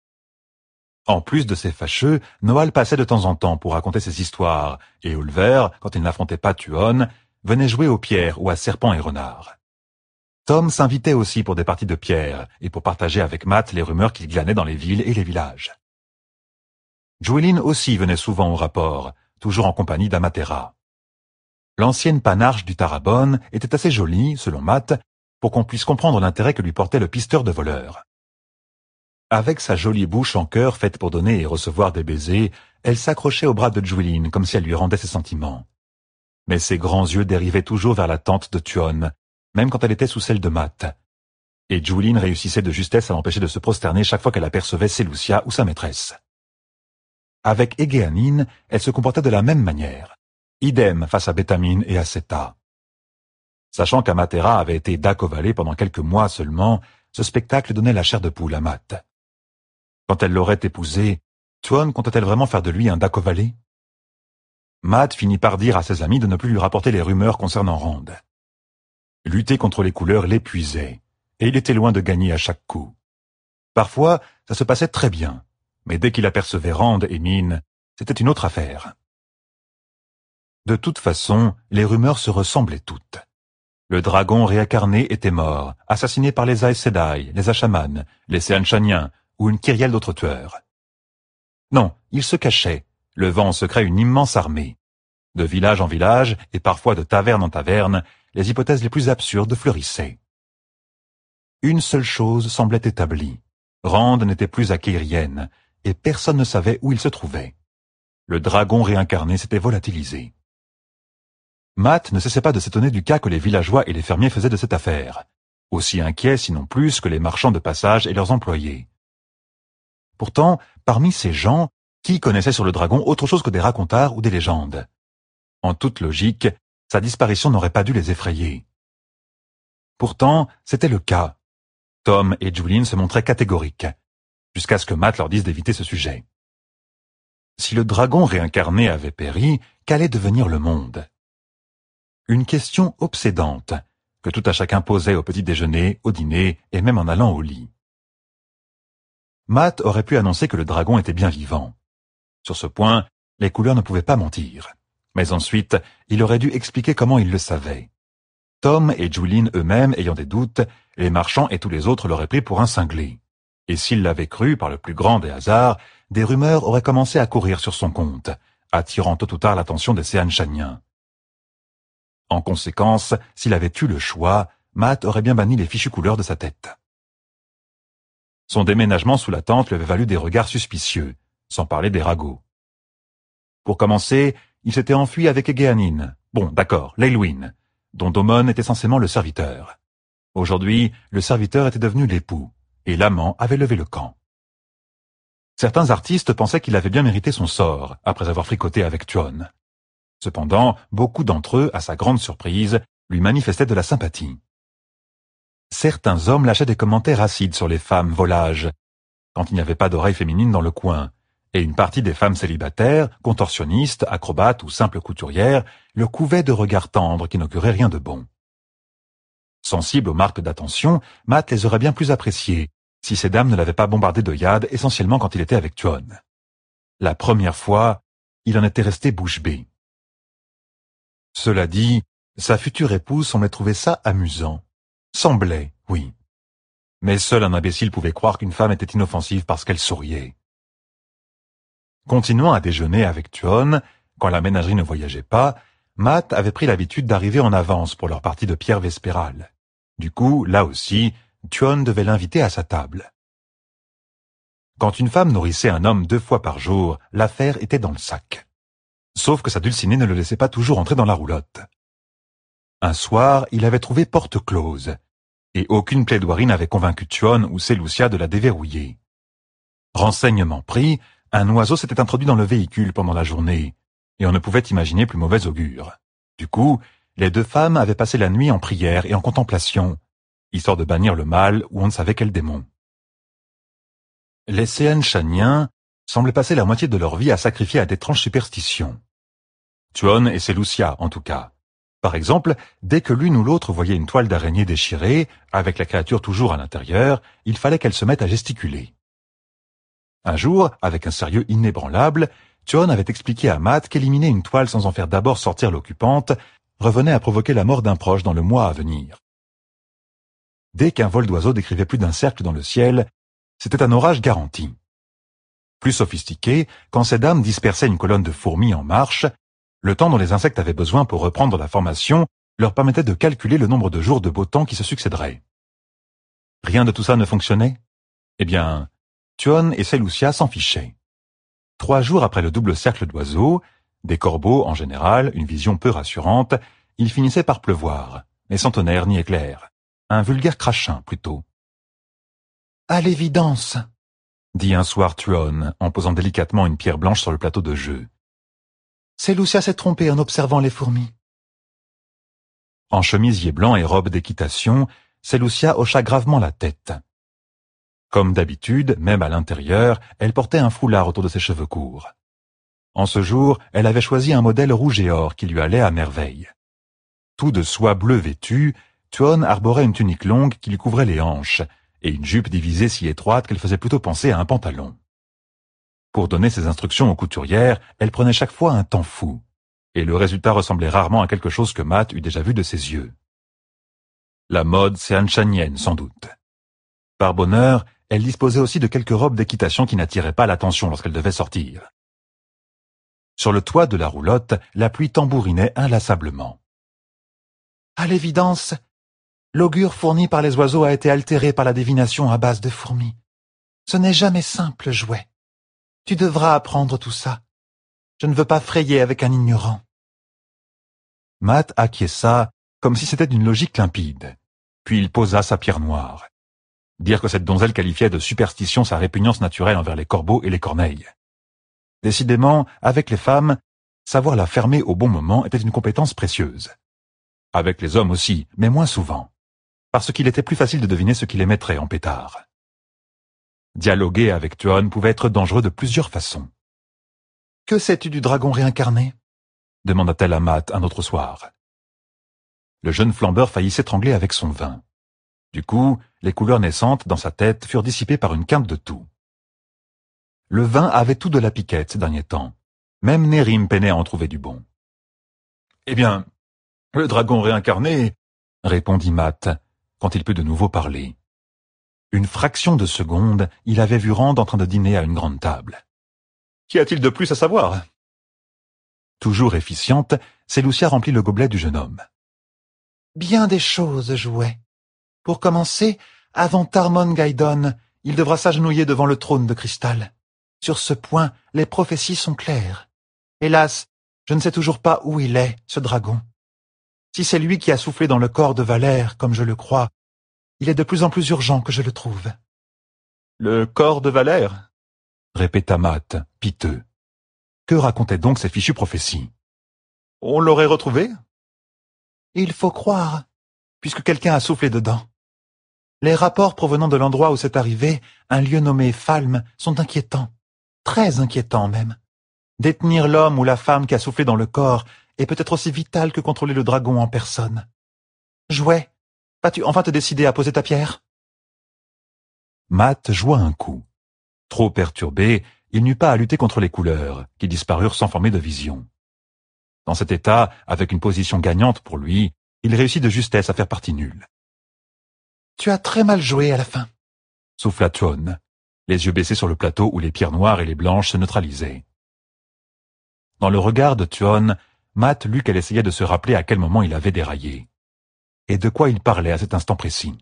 En plus de ces fâcheux, Noal passait de temps en temps pour raconter ses histoires, et Ulver, quand il n'affrontait pas Tuon, venait jouer aux pierres ou à serpents et renards. Tom s'invitait aussi pour des parties de pierre, et pour partager avec Matt les rumeurs qu'il glanait dans les villes et les villages. Juilin aussi venait souvent au rapport, toujours en compagnie d'Amatera. L'ancienne panarche du Tarabon était assez jolie, selon Matt, pour qu'on puisse comprendre l'intérêt que lui portait le pisteur de voleurs. Avec sa jolie bouche en cœur faite pour donner et recevoir des baisers, elle s'accrochait au bras de Juilin comme si elle lui rendait ses sentiments. Mais ses grands yeux dérivaient toujours vers la tante de Tuon, même quand elle était sous celle de Matt. Et Juilin réussissait de justesse à l'empêcher de se prosterner chaque fois qu'elle apercevait Seleucia ou sa maîtresse. Avec Egeanine, elle se comportait de la même manière. Idem face à Bétamine et à Seta. Sachant qu'Amatera avait été Dacovalé pendant quelques mois seulement, ce spectacle donnait la chair de poule à Matt. Quand elle l'aurait épousé, Tuon comptait-elle vraiment faire de lui un Dacovalé? Matt finit par dire à ses amis de ne plus lui rapporter les rumeurs concernant Rand. Lutter contre les couleurs l'épuisait, et il était loin de gagner à chaque coup. Parfois, ça se passait très bien, mais dès qu'il apercevait Rand et Mine, c'était une autre affaire. De toute façon, les rumeurs se ressemblaient toutes. Le dragon réincarné était mort, assassiné par les Aes Sedai, les Ashaman, les Seanchaniens, ou une kyrielle d'autres tueurs. Non, il se cachait, levant en secret une immense armée. De village en village, et parfois de taverne en taverne, les hypothèses les plus absurdes fleurissaient. Une seule chose semblait établie. Rand n'était plus à Kyrien, et personne ne savait où il se trouvait. Le dragon réincarné s'était volatilisé. Matt ne cessait pas de s'étonner du cas que les villageois et les fermiers faisaient de cette affaire, aussi inquiets sinon plus que les marchands de passage et leurs employés. Pourtant, parmi ces gens, qui connaissait sur le dragon autre chose que des racontards ou des légendes? En toute logique, sa disparition n'aurait pas dû les effrayer. Pourtant, c'était le cas. Tom et Julien se montraient catégoriques, jusqu'à ce que Matt leur dise d'éviter ce sujet. Si le dragon réincarné avait péri, qu'allait devenir le monde? Une question obsédante, que tout à chacun posait au petit déjeuner, au dîner et même en allant au lit. Matt aurait pu annoncer que le dragon était bien vivant. Sur ce point, les couleurs ne pouvaient pas mentir. Mais ensuite, il aurait dû expliquer comment il le savait. Tom et Julien eux-mêmes ayant des doutes, les marchands et tous les autres l'auraient pris pour un cinglé. Et s'ils l'avaient cru par le plus grand des hasards, des rumeurs auraient commencé à courir sur son compte, attirant tôt ou tard l'attention des Seanchaniens. En conséquence, s'il avait eu le choix, Matt aurait bien banni les fichues couleurs de sa tête. Son déménagement sous la tente lui avait valu des regards suspicieux, sans parler des ragots. Pour commencer, il s'était enfui avec Egeanin, bon, d'accord, Leilwyn, dont Domon était censément le serviteur. Aujourd'hui, le serviteur était devenu l'époux, et l'amant avait levé le camp. Certains artistes pensaient qu'il avait bien mérité son sort, après avoir fricoté avec Tuon. Cependant, beaucoup d'entre eux, à sa grande surprise, lui manifestaient de la sympathie. Certains hommes lâchaient des commentaires acides sur les femmes volages, quand il n'y avait pas d'oreilles féminines dans le coin, et une partie des femmes célibataires, contorsionnistes, acrobates ou simples couturières, le couvaient de regards tendres qui n'auguraient rien de bon. Sensible aux marques d'attention, Matt les aurait bien plus appréciées, si ces dames ne l'avaient pas bombardé de yad, essentiellement quand il était avec Tuon. La première fois, il en était resté bouche bée. Cela dit, sa future épouse semblait trouver ça amusant. Semblait, oui. Mais seul un imbécile pouvait croire qu'une femme était inoffensive parce qu'elle souriait. Continuant à déjeuner avec Tuon, quand la ménagerie ne voyageait pas, Matt avait pris l'habitude d'arriver en avance pour leur partie de pierre vespérale. Du coup, là aussi, Tuon devait l'inviter à sa table. Quand une femme nourrissait un homme deux fois par jour, l'affaire était dans le sac. Sauf que sa dulcinée ne le laissait pas toujours entrer dans la roulotte. Un soir, il avait trouvé porte close, et aucune plaidoirie n'avait convaincu Tuon ou Seleucia de la déverrouiller. Renseignement pris, un oiseau s'était introduit dans le véhicule pendant la journée, et on ne pouvait imaginer plus mauvais augure. Du coup, les deux femmes avaient passé la nuit en prière et en contemplation, histoire de bannir le mal ou on ne savait quel démon. Les Seanchaniens semblaient passer la moitié de leur vie à sacrifier à d'étranges superstitions. Tuon et Seleucia, en tout cas. Par exemple, dès que l'une ou l'autre voyait une toile d'araignée déchirée, avec la créature toujours à l'intérieur, il fallait qu'elle se mette à gesticuler. Un jour, avec un sérieux inébranlable, Tuon avait expliqué à Matt qu'éliminer une toile sans en faire d'abord sortir l'occupante revenait à provoquer la mort d'un proche dans le mois à venir. Dès qu'un vol d'oiseaux décrivait plus d'un cercle dans le ciel, c'était un orage garanti. Plus sophistiqué, quand ces dames dispersaient une colonne de fourmis en marche, le temps dont les insectes avaient besoin pour reprendre la formation leur permettait de calculer le nombre de jours de beau temps qui se succéderaient. Rien de tout ça ne fonctionnait? Eh bien, Tuon et Seleucia s'en fichaient. Trois jours après le double cercle d'oiseaux, des corbeaux en général, une vision peu rassurante, il finissait par pleuvoir, mais sans tonnerre ni éclair. Un vulgaire crachin, plutôt. « À l'évidence !» dit un soir Tuon, en posant délicatement une pierre blanche sur le plateau de jeu. « Seleucia s'est trompée en observant les fourmis. » En chemisier blanc et robe d'équitation, Seleucia hocha gravement la tête. Comme d'habitude, même à l'intérieur, elle portait un foulard autour de ses cheveux courts. En ce jour, elle avait choisi un modèle rouge et or qui lui allait à merveille. Tout de soie bleue vêtue, Tuon arborait une tunique longue qui lui couvrait les hanches, et une jupe divisée si étroite qu'elle faisait plutôt penser à un pantalon. Pour donner ses instructions aux couturières, elle prenait chaque fois un temps fou, et le résultat ressemblait rarement à quelque chose que Matt eût déjà vu de ses yeux. La mode seanchanienne, sans doute. Par bonheur, elle disposait aussi de quelques robes d'équitation qui n'attiraient pas l'attention lorsqu'elle devait sortir. Sur le toit de la roulotte, la pluie tambourinait inlassablement. À l'évidence, l'augure fourni par les oiseaux a été altéré par la divination à base de fourmis. Ce n'est jamais simple, jouet. Tu devras apprendre tout ça. Je ne veux pas frayer avec un ignorant. Matt acquiesça comme si c'était d'une logique limpide, puis il posa sa pierre noire. Dire que cette donzelle qualifiait de superstition sa répugnance naturelle envers les corbeaux et les corneilles. Décidément, avec les femmes, savoir la fermer au bon moment était une compétence précieuse. Avec les hommes aussi, mais moins souvent. parce qu'il était plus facile de deviner ce qu'il émettrait en pétard. Dialoguer avec Tuon pouvait être dangereux de plusieurs façons. « Que sais-tu du dragon réincarné ?» demanda-t-elle à Matt un autre soir. Le jeune flambeur faillit s'étrangler avec son vin. Du coup, les couleurs naissantes dans sa tête furent dissipées par une quinte de tout. Le vin avait tout de la piquette ces derniers temps. Même Nérim peinait à en trouver du bon. « Eh bien, le dragon réincarné, » répondit Matt, quand il put de nouveau parler. Une fraction de seconde, il avait vu Rand en train de dîner à une grande table. « Qu'y a-t-il de plus à savoir ?» Toujours efficiente, Seleucia remplit le gobelet du jeune homme. « Bien des choses, jouet. Pour commencer, avant Tarmon Gaidon, il devra s'agenouiller devant le trône de cristal. Sur ce point, les prophéties sont claires. Hélas, je ne sais toujours pas où il est, ce dragon. Si c'est lui qui a soufflé dans le corps de Valère, comme je le crois, il est de plus en plus urgent que je le trouve. »« Le corps de Valère ?» répéta Matt, piteux. Que racontaient donc ces fichues prophéties? On l'aurait retrouvé? Il faut croire, puisque quelqu'un a soufflé dedans. Les rapports provenant de l'endroit où c'est arrivé, un lieu nommé Falm, sont inquiétants. Très inquiétants même. Détenir l'homme ou la femme qui a soufflé dans le corps est peut-être aussi vital que contrôler le dragon en personne. Jouet, vas-tu enfin te décider à poser ta pierre? Matt joua un coup. Trop perturbé, il n'eut pas à lutter contre les couleurs, qui disparurent sans former de vision. Dans cet état, avec une position gagnante pour lui, il réussit de justesse à faire partie nulle. « Tu as très mal joué à la fin, » souffla Tuon, les yeux baissés sur le plateau où les pierres noires et les blanches se neutralisaient. Dans le regard de Tuon, Matt lut qu'elle essayait de se rappeler à quel moment il avait déraillé, et de quoi il parlait à cet instant précis.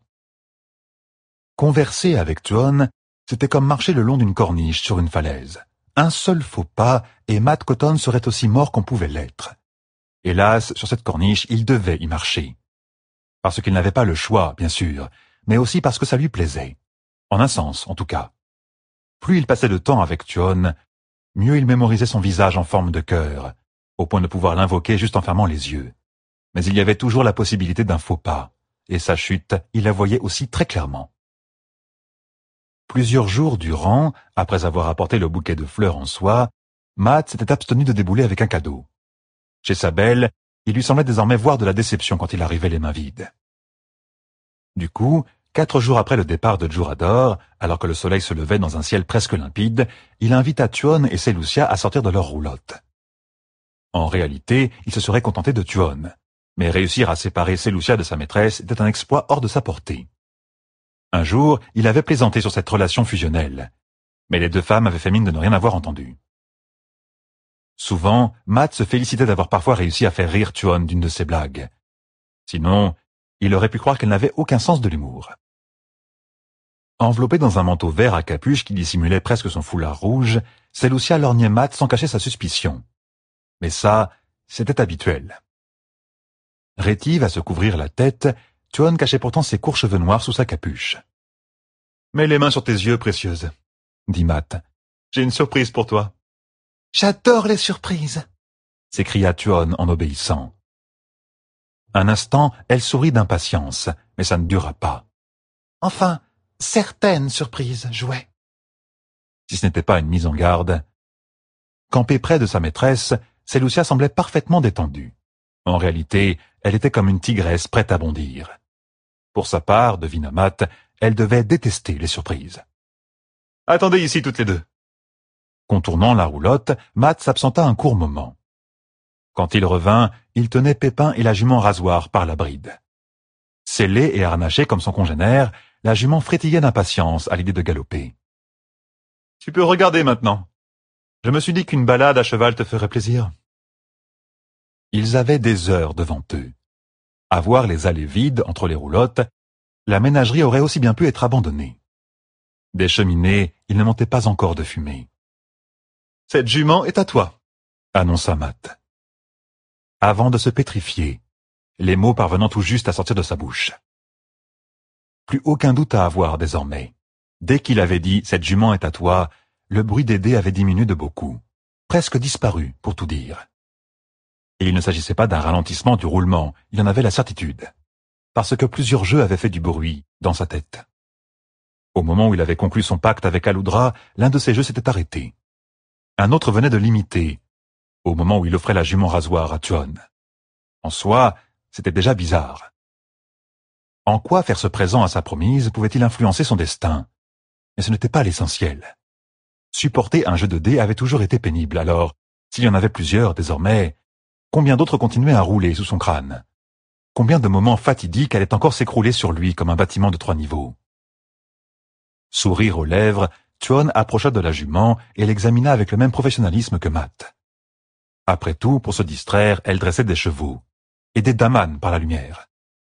Converser avec Tuon, c'était comme marcher le long d'une corniche sur une falaise. Un seul faux pas, et Matt Cotton serait aussi mort qu'on pouvait l'être. Hélas, sur cette corniche, il devait y marcher. Parce qu'il n'avait pas le choix, bien sûr, mais aussi parce que ça lui plaisait. En un sens, en tout cas. Plus il passait de temps avec Tuon, mieux il mémorisait son visage en forme de cœur, au point de pouvoir l'invoquer juste en fermant les yeux. Mais il y avait toujours la possibilité d'un faux pas, et sa chute, il la voyait aussi très clairement. Plusieurs jours durant, après avoir apporté le bouquet de fleurs en soie, Matt s'était abstenu de débouler avec un cadeau. Chez sa belle, il lui semblait désormais voir de la déception quand il arrivait les mains vides. Du coup, quatre jours après le départ de Djurador, alors que le soleil se levait dans un ciel presque limpide, il invita Tuon et Seleucia à sortir de leur roulotte. En réalité, il se serait contenté de Tuon, mais réussir à séparer Seleucia de sa maîtresse était un exploit hors de sa portée. Un jour, il avait plaisanté sur cette relation fusionnelle, mais les deux femmes avaient fait mine de ne rien avoir entendu. Souvent, Matt se félicitait d'avoir parfois réussi à faire rire Tuon d'une de ses blagues. Sinon, il aurait pu croire qu'elle n'avait aucun sens de l'humour. Enveloppée dans un manteau vert à capuche qui dissimulait presque son foulard rouge, Seleucia lorgnait Matt sans cacher sa suspicion. Mais ça, c'était habituel. Rétive à se couvrir la tête, Tuon cachait pourtant ses courts cheveux noirs sous sa capuche. « Mets les mains sur tes yeux, précieuse, » dit Matt. « J'ai une surprise pour toi. »« J'adore les surprises !» s'écria Tuon en obéissant. Un instant, elle sourit d'impatience, mais ça ne dura pas. « Enfin, certaines surprises, jouet. » Si ce n'était pas une mise en garde. Campée près de sa maîtresse, Seleucia semblait parfaitement détendue. En réalité, elle était comme une tigresse prête à bondir. Pour sa part, devina Matt, elle devait détester les surprises. « Attendez ici toutes les deux. » Contournant la roulotte, Matt s'absenta un court moment. Quand il revint, il tenait Pépin et la jument rasoir par la bride. Scellée et harnachée comme son congénère, la jument frétillait d'impatience à l'idée de galoper. « Tu peux regarder maintenant. Je me suis dit qu'une balade à cheval te ferait plaisir. » Ils avaient des heures devant eux. À voir les allées vides entre les roulottes, la ménagerie aurait aussi bien pu être abandonnée. Des cheminées, il ne montait pas encore de fumée. « Cette jument est à toi, » annonça Matt. Avant de se pétrifier, les mots parvenant tout juste à sortir de sa bouche. Plus aucun doute à avoir désormais. Dès qu'il avait dit « cette jument est à toi », le bruit des dés avait diminué de beaucoup, presque disparu, pour tout dire. Et il ne s'agissait pas d'un ralentissement du roulement, il en avait la certitude. parce que plusieurs jeux avaient fait du bruit dans sa tête. Au moment où il avait conclu son pacte avec Aludra, l'un de ces jeux s'était arrêté. Un autre venait de l'imiter, au moment où il offrait la jument rasoir à Tuon. En soi, c'était déjà bizarre. En quoi faire ce présent à sa promise pouvait-il influencer son destin? Mais ce n'était pas l'essentiel. Supporter un jeu de dés avait toujours été pénible, alors, s'il y en avait plusieurs désormais, combien d'autres continuaient à rouler sous son crâne? Combien de moments fatidiques allaient encore s'écrouler sur lui comme un bâtiment de trois niveaux? Sourire aux lèvres, Tuon approcha de la jument et l'examina avec le même professionnalisme que Matt. Après tout, pour se distraire, elle dressait des chevaux, et des damanes par la lumière.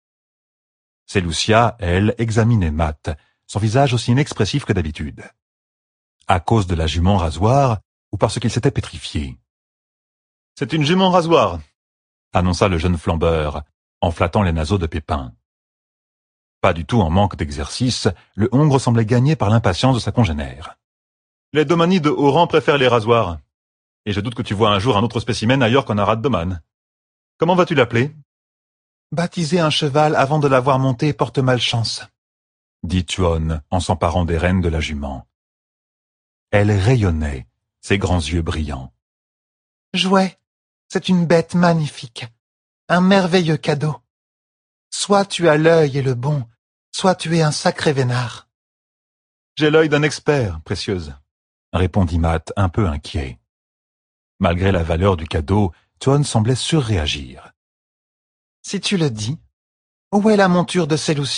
Seleucia, elle, examinait Matt, son visage aussi inexpressif que d'habitude. À cause de la jument rasoir, ou parce qu'il s'était pétrifié. « C'est une jument rasoir !» annonça le jeune flambeur, en flattant les naseaux de Pépin. Pas du tout en manque d'exercice, le hongre semblait gagné par l'impatience de sa congénère. « Les domanies de haut rang préfèrent les rasoirs, et je doute que tu vois un jour un autre spécimen ailleurs qu'en arad doman. Comment vas-tu l'appeler ?»« Baptiser un cheval avant de l'avoir monté porte malchance, » dit Tuon en s'emparant des rênes de la jument. Elle rayonnait, ses grands yeux brillants. « Jouet, c'est une bête magnifique, un merveilleux cadeau. Soit tu as l'œil et le bon, soit tu es un sacré vénard. »« J'ai l'œil d'un expert, précieuse, » répondit Matt, un peu inquiet. Malgré la valeur du cadeau, Tuon semblait surréagir. « Si tu le dis, où est la monture de Seleucia ?»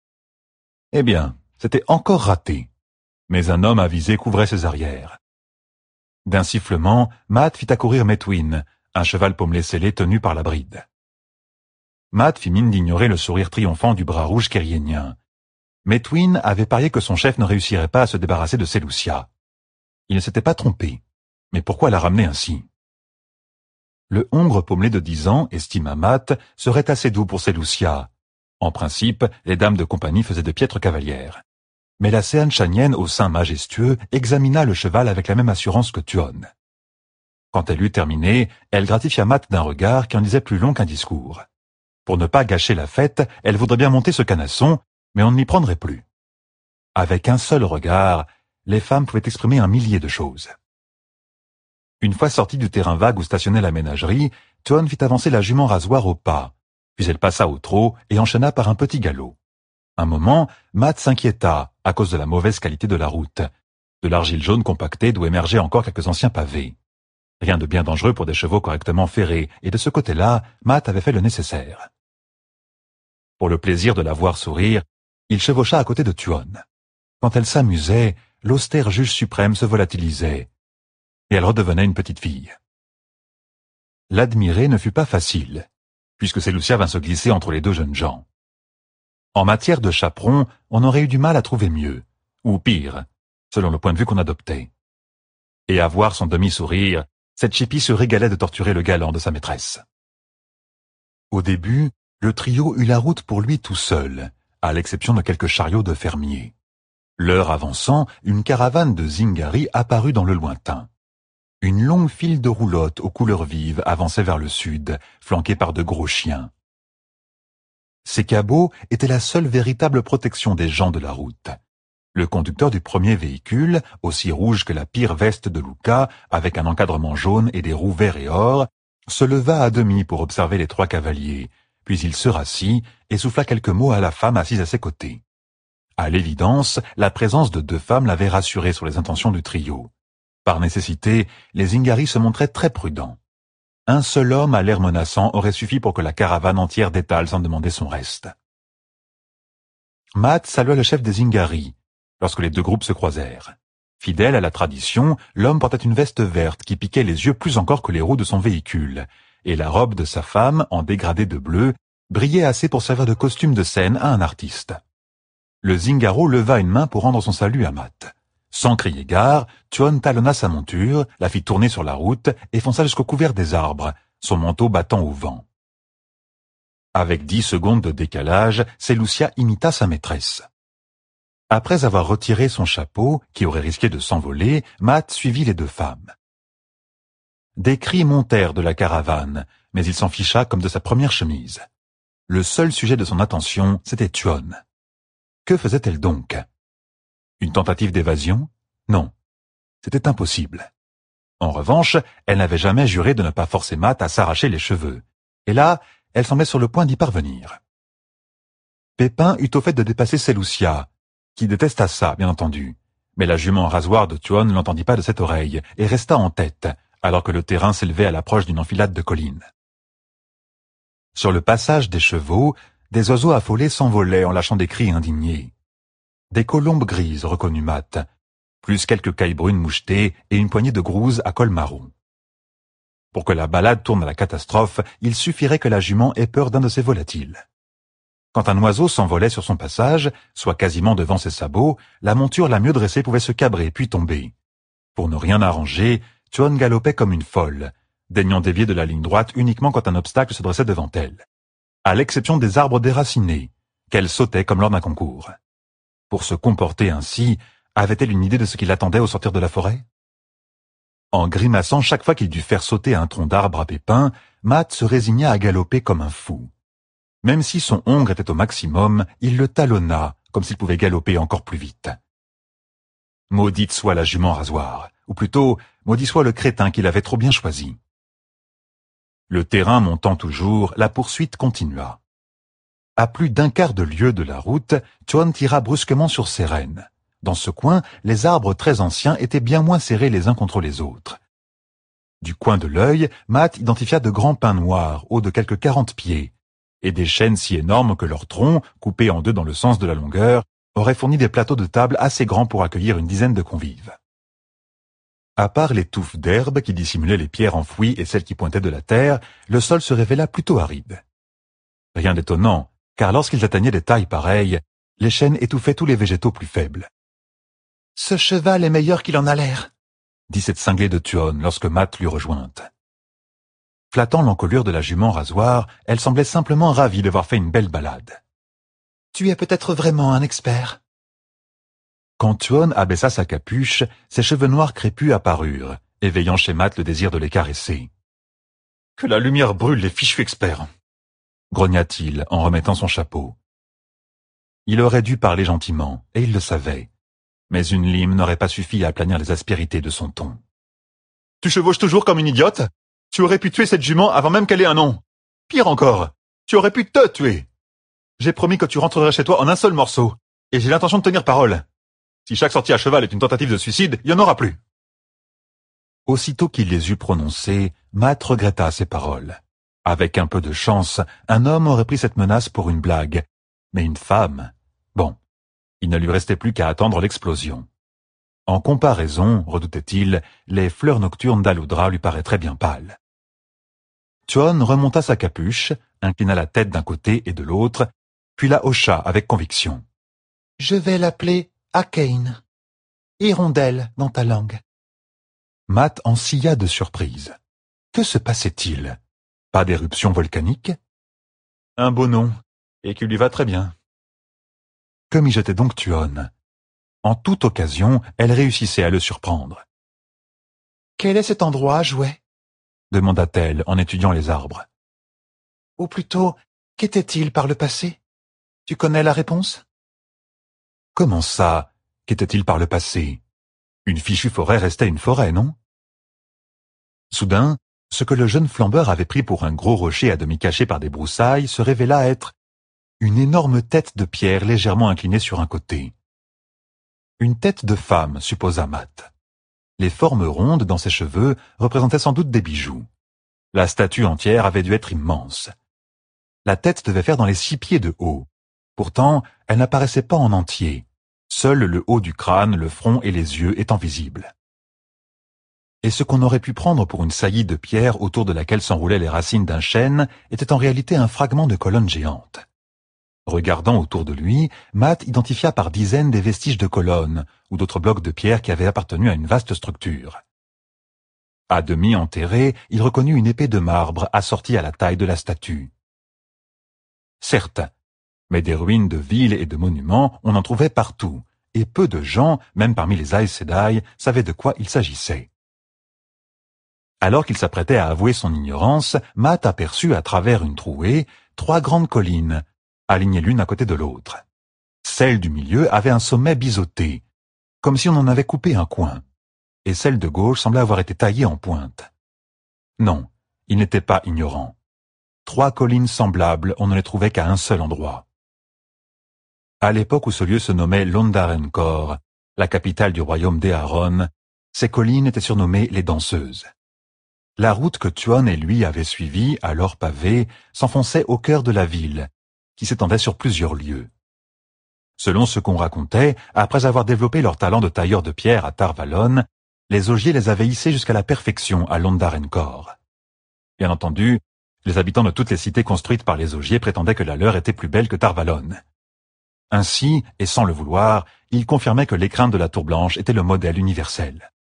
Eh bien, c'était encore raté, mais un homme avisé couvrait ses arrières. D'un sifflement, Matt fit accourir Metwin, un cheval pommelé scellé tenu par la bride. Matt fit mine d'ignorer le sourire triomphant du bras rouge kériénien. Metwin avait parié que son chef ne réussirait pas à se débarrasser de Seleucia. Il ne s'était pas trompé, mais pourquoi la ramener ainsi? Le hongre pommelé de dix ans, estima Matt, serait assez doux pour Seleucia. En principe, les dames de compagnie faisaient de piètres cavalières. Mais la Seanchanienne au sein majestueux examina le cheval avec la même assurance que Tuon. Quand elle eut terminé, elle gratifia Matt d'un regard qui en disait plus long qu'un discours. Pour ne pas gâcher la fête, elle voudrait bien monter ce canasson, mais on ne l'y prendrait plus. Avec un seul regard, les femmes pouvaient exprimer un millier de choses. Une fois sortie du terrain vague où stationnait la ménagerie, Tuon fit avancer la jument rasoir au pas, puis elle passa au trot et enchaîna par un petit galop. Un moment, Matt s'inquiéta à cause de la mauvaise qualité de la route, de l'argile jaune compactée d'où émergeaient encore quelques anciens pavés. Rien de bien dangereux pour des chevaux correctement ferrés, et de ce côté-là, Matt avait fait le nécessaire. Pour le plaisir de la voir sourire, il chevaucha à côté de Tuon. Quand elle s'amusait, l'austère juge suprême se volatilisait, et elle redevenait une petite fille. L'admirer ne fut pas facile, puisque Seleucia vint se glisser entre les deux jeunes gens. En matière de chaperon, on aurait eu du mal à trouver mieux, ou pire, selon le point de vue qu'on adoptait. Et à voir son demi-sourire, cette chipie se régalait de torturer le galant de sa maîtresse. Au début, le trio eut la route pour lui tout seul, à l'exception de quelques chariots de fermiers. L'heure avançant, une caravane de Zingari apparut dans le lointain. Une longue file de roulottes aux couleurs vives avançait vers le sud, flanquée par de gros chiens. Ces cabots étaient la seule véritable protection des gens de la route. Le conducteur du premier véhicule, aussi rouge que la pire veste de Luca, avec un encadrement jaune et des roues vert et or, se leva à demi pour observer les trois cavaliers, puis il se rassit et souffla quelques mots à la femme assise à ses côtés. À l'évidence, la présence de deux femmes l'avait rassuré sur les intentions du trio. Par nécessité, les Zingari se montraient très prudents. Un seul homme à l'air menaçant aurait suffi pour que la caravane entière détale sans demander son reste. Matt salua le chef des Zingari, lorsque les deux groupes se croisèrent. Fidèle à la tradition, l'homme portait une veste verte qui piquait les yeux plus encore que les roues de son véhicule, et la robe de sa femme, en dégradé de bleu, brillait assez pour servir de costume de scène à un artiste. Le Zingaro leva une main pour rendre son salut à Matt. Sans crier gare, Tuon talonna sa monture, la fit tourner sur la route et fonça jusqu'au couvert des arbres, son manteau battant au vent. Avec dix secondes de décalage, Seleucia imita sa maîtresse. Après avoir retiré son chapeau, qui aurait risqué de s'envoler, Matt suivit les deux femmes. Des cris montèrent de la caravane, mais il s'en ficha comme de sa première chemise. Le seul sujet de son attention, c'était Tuon. Que faisait-elle donc? Une tentative d'évasion? Non. C'était impossible. En revanche, elle n'avait jamais juré de ne pas forcer Matt à s'arracher les cheveux. Et là, elle semblait sur le point d'y parvenir. Pépin eut au fait de dépasser Seleucia, qui détesta ça, bien entendu. Mais la jument rasoir de Tuon ne l'entendit pas de cette oreille, et resta en tête, alors que le terrain s'élevait à l'approche d'une enfilade de collines. Sur le passage des chevaux, des oiseaux affolés s'envolaient en lâchant des cris indignés. Des colombes grises, reconnut Matt, plus quelques cailles brunes mouchetées et une poignée de grouses à col marron. Pour que la balade tourne à la catastrophe, il suffirait que la jument ait peur d'un de ces volatiles. Quand un oiseau s'envolait sur son passage, soit quasiment devant ses sabots, la monture la mieux dressée pouvait se cabrer puis tomber. Pour ne rien arranger, Tuon galopait comme une folle, daignant dévier de la ligne droite uniquement quand un obstacle se dressait devant elle, à l'exception des arbres déracinés, qu'elle sautait comme lors d'un concours. Pour se comporter ainsi, avait-elle une idée de ce qui l'attendait au sortir de la forêt? En grimaçant chaque fois qu'il dut faire sauter un tronc d'arbre à pépins, Matt se résigna à galoper comme un fou. Même si son hongre était au maximum, il le talonna, comme s'il pouvait galoper encore plus vite. Maudite soit la jument rasoir, ou plutôt, maudit soit le crétin qui l'avait trop bien choisi. Le terrain montant toujours, la poursuite continua. À plus d'un quart de lieue de la route, Tuon tira brusquement sur ses rênes. Dans ce coin, les arbres très anciens étaient bien moins serrés les uns contre les autres. Du coin de l'œil, Matt identifia de grands pins noirs, hauts de quelques quarante pieds, et des chênes si énormes que leurs troncs, coupés en deux dans le sens de la longueur, auraient fourni des plateaux de table assez grands pour accueillir une dizaine de convives. À part les touffes d'herbe qui dissimulaient les pierres enfouies et celles qui pointaient de la terre, le sol se révéla plutôt aride. Rien d'étonnant, car lorsqu'ils atteignaient des tailles pareilles, les chênes étouffaient tous les végétaux plus faibles. « Ce cheval est meilleur qu'il en a l'air », dit cette cinglée de Tuon lorsque Matt l'eut rejointe. Flattant l'encolure de la jument rasoir, elle semblait simplement ravie d'avoir fait une belle balade. « Tu es peut-être vraiment un expert ?» Quand Tuon abaissa sa capuche, ses cheveux noirs crépus apparurent, éveillant chez Matt le désir de les caresser. « Que la lumière brûle les fichus experts !» grogna-t-il en remettant son chapeau. Il aurait dû parler gentiment, et il le savait, mais une lime n'aurait pas suffi à aplanir les aspérités de son ton. « Tu chevauches toujours comme une idiote? Tu aurais pu tuer cette jument avant même qu'elle ait un nom. Pire encore, tu aurais pu te tuer. J'ai promis que tu rentrerais chez toi en un seul morceau, et j'ai l'intention de tenir parole. Si chaque sortie à cheval est une tentative de suicide, il n'y en aura plus. » Aussitôt qu'il les eut prononcées, Matt regretta ces paroles. Avec un peu de chance, un homme aurait pris cette menace pour une blague, mais une femme... Bon, il ne lui restait plus qu'à attendre l'explosion. En comparaison, redoutait-il, les fleurs nocturnes d'Aloudra lui paraîtraient bien pâles. Tuon remonta sa capuche, inclina la tête d'un côté et de l'autre, puis la hocha avec conviction. « Je vais l'appeler Akain. Hirondelle dans ta langue. » Matt en scia de surprise. Que se passait-il? Pas d'éruption volcanique? Un beau nom, et qui lui va très bien. Que mijotait donc Tuon? En toute occasion, elle réussissait à le surprendre. « Quel est cet endroit, Jouet ?» demanda-t-elle en étudiant les arbres. « Ou plutôt, qu'était-il par le passé? Tu connais la réponse ?»« Comment ça, qu'était-il par le passé? Une fichue forêt restait une forêt, non ?» Soudain, ce que le jeune flambeur avait pris pour un gros rocher à demi caché par des broussailles se révéla être une énorme tête de pierre légèrement inclinée sur un côté. Une tête de femme, supposa Matt. Les formes rondes dans ses cheveux représentaient sans doute des bijoux. La statue entière avait dû être immense. La tête devait faire dans les six pieds de haut. Pourtant, elle n'apparaissait pas en entier. Seul le haut du crâne, le front et les yeux étant visibles. Et ce qu'on aurait pu prendre pour une saillie de pierre autour de laquelle s'enroulaient les racines d'un chêne était en réalité un fragment de colonne géante. Regardant autour de lui, Matt identifia par dizaines des vestiges de colonnes ou d'autres blocs de pierre qui avaient appartenu à une vaste structure. À demi enterré, il reconnut une épée de marbre assortie à la taille de la statue. Certes, mais des ruines de villes et de monuments, on en trouvait partout, et peu de gens, même parmi les Aes Sedai, savaient de quoi il s'agissait. Alors qu'il s'apprêtait à avouer son ignorance, Matt aperçut à travers une trouée trois grandes collines, alignées l'une à côté de l'autre. Celle du milieu avait un sommet biseauté, comme si on en avait coupé un coin, et celle de gauche semblait avoir été taillée en pointe. Non, il n'était pas ignorant. Trois collines semblables, on ne les trouvait qu'à un seul endroit. À l'époque où ce lieu se nommait Londarenkor, la capitale du royaume d'Earon, ces collines étaient surnommées les danseuses. La route que Tuon et lui avaient suivie, alors pavée, s'enfonçait au cœur de la ville, qui s'étendait sur plusieurs lieues. Selon ce qu'on racontait, après avoir développé leur talent de tailleur de pierre à Tar Valon, les augiers les avaient hissés jusqu'à la perfection à Londarenkor. Bien entendu, les habitants de toutes les cités construites par les augiers prétendaient que la leur était plus belle que Tar Valon. Ainsi, et sans le vouloir, ils confirmaient que l'écrin de la Tour Blanche était le modèle universel.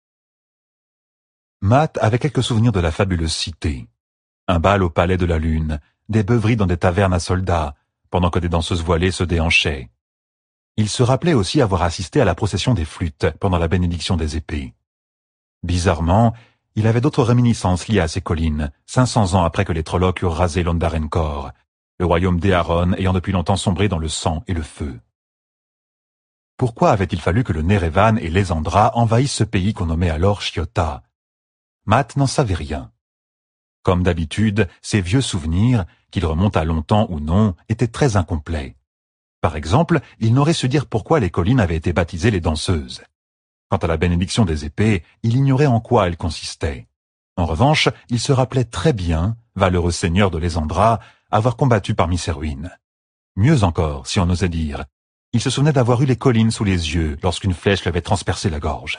Matt avait quelques souvenirs de la fabuleuse cité. Un bal au palais de la Lune, des beuveries dans des tavernes à soldats, pendant que des danseuses voilées se déhanchaient. Il se rappelait aussi avoir assisté à la procession des flûtes pendant la bénédiction des épées. Bizarrement, il avait d'autres réminiscences liées à ces collines, cinq cents ans après que les Trollocs eurent rasé Londarenkor, le royaume d'Earon ayant depuis longtemps sombré dans le sang et le feu. Pourquoi avait-il fallu que le Nerevan et les Andra envahissent ce pays qu'on nommait alors Chiota? Matt n'en savait rien. Comme d'habitude, ses vieux souvenirs, qu'ils remontent à longtemps ou non, étaient très incomplets. Par exemple, il n'aurait su dire pourquoi les collines avaient été baptisées les danseuses. Quant à la bénédiction des épées, il ignorait en quoi elle consistait. En revanche, il se rappelait très bien, valeureux seigneur de Lésandra, avoir combattu parmi ces ruines. Mieux encore, si on osait dire, il se souvenait d'avoir eu les collines sous les yeux lorsqu'une flèche lui avait transpercé la gorge.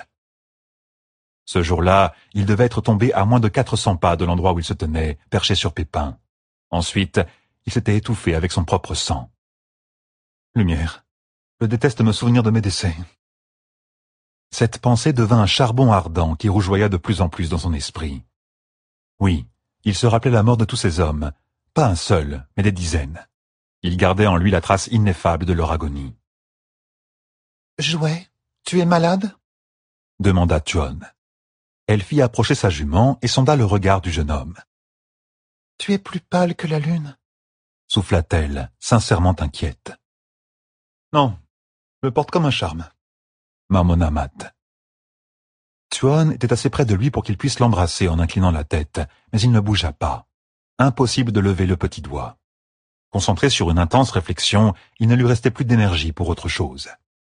Ce jour-là, il devait être tombé à moins de quatre cents pas de l'endroit où il se tenait, perché sur Pépin. Ensuite, il s'était étouffé avec son propre sang. Lumière, je déteste me souvenir de mes décès. Cette pensée devint un charbon ardent qui rougeoya de plus en plus dans son esprit. Oui, il se rappelait la mort de tous ces hommes, pas un seul, mais des dizaines. Il gardait en lui la trace ineffable de leur agonie. « Jouet, tu es malade ?» demanda Tuon. Elle fit approcher sa jument et sonda le regard du jeune homme. « Tu es plus pâle que la lune ?» souffla-t-elle, sincèrement inquiète. « Non, je me porte comme un charme. » marmonna Matt. Tuon était assez près de lui pour qu'il puisse l'embrasser en inclinant la tête, mais il ne bougea pas. Impossible de lever le petit doigt. Concentré sur une intense réflexion, il ne lui restait plus d'énergie pour autre chose.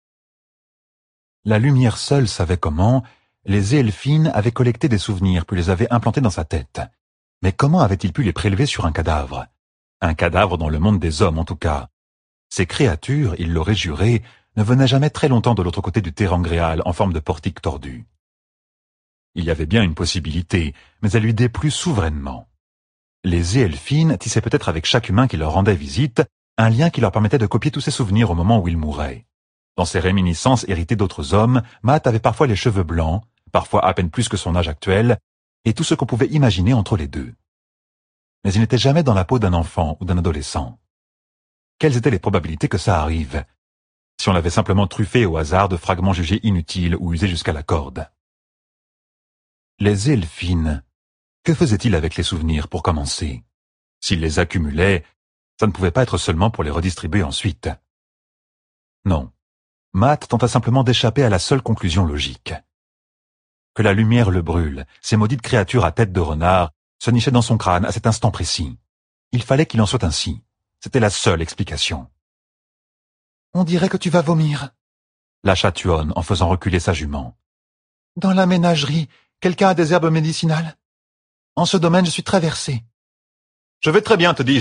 La lumière seule savait comment, les Éelfines avaient collecté des souvenirs puis les avaient implantés dans sa tête. Mais comment avait-il pu les prélever sur un cadavre? Un cadavre dans le monde des hommes, en tout cas. Ces créatures, il l'aurait juré, ne venaient jamais très longtemps de l'autre côté du Terangréal en forme de portique tordu. Il y avait bien une possibilité, mais elle lui déplut souverainement. Les Éelfines tissaient peut-être avec chaque humain qui leur rendait visite un lien qui leur permettait de copier tous ses souvenirs au moment où il mourait. Dans ses réminiscences héritées d'autres hommes, Matt avait parfois les cheveux blancs, parfois à peine plus que son âge actuel, et tout ce qu'on pouvait imaginer entre les deux. Mais il n'était jamais dans la peau d'un enfant ou d'un adolescent. Quelles étaient les probabilités que ça arrive, si on l'avait simplement truffé au hasard de fragments jugés inutiles ou usés jusqu'à la corde? Les Éelfines, que faisaient-ils avec les souvenirs pour commencer? S'ils les accumulaient, ça ne pouvait pas être seulement pour les redistribuer ensuite. Non. Matt tenta simplement d'échapper à la seule conclusion logique. Que la lumière le brûle, ces maudites créatures à tête de renard se nichaient dans son crâne à cet instant précis. Il fallait qu'il en soit ainsi. C'était la seule explication. « On dirait que tu vas vomir », lâcha Tuon en faisant reculer sa jument. « Dans la ménagerie, quelqu'un a des herbes médicinales? En ce domaine, je suis très versé. »« Je vais très bien, te dis-je. »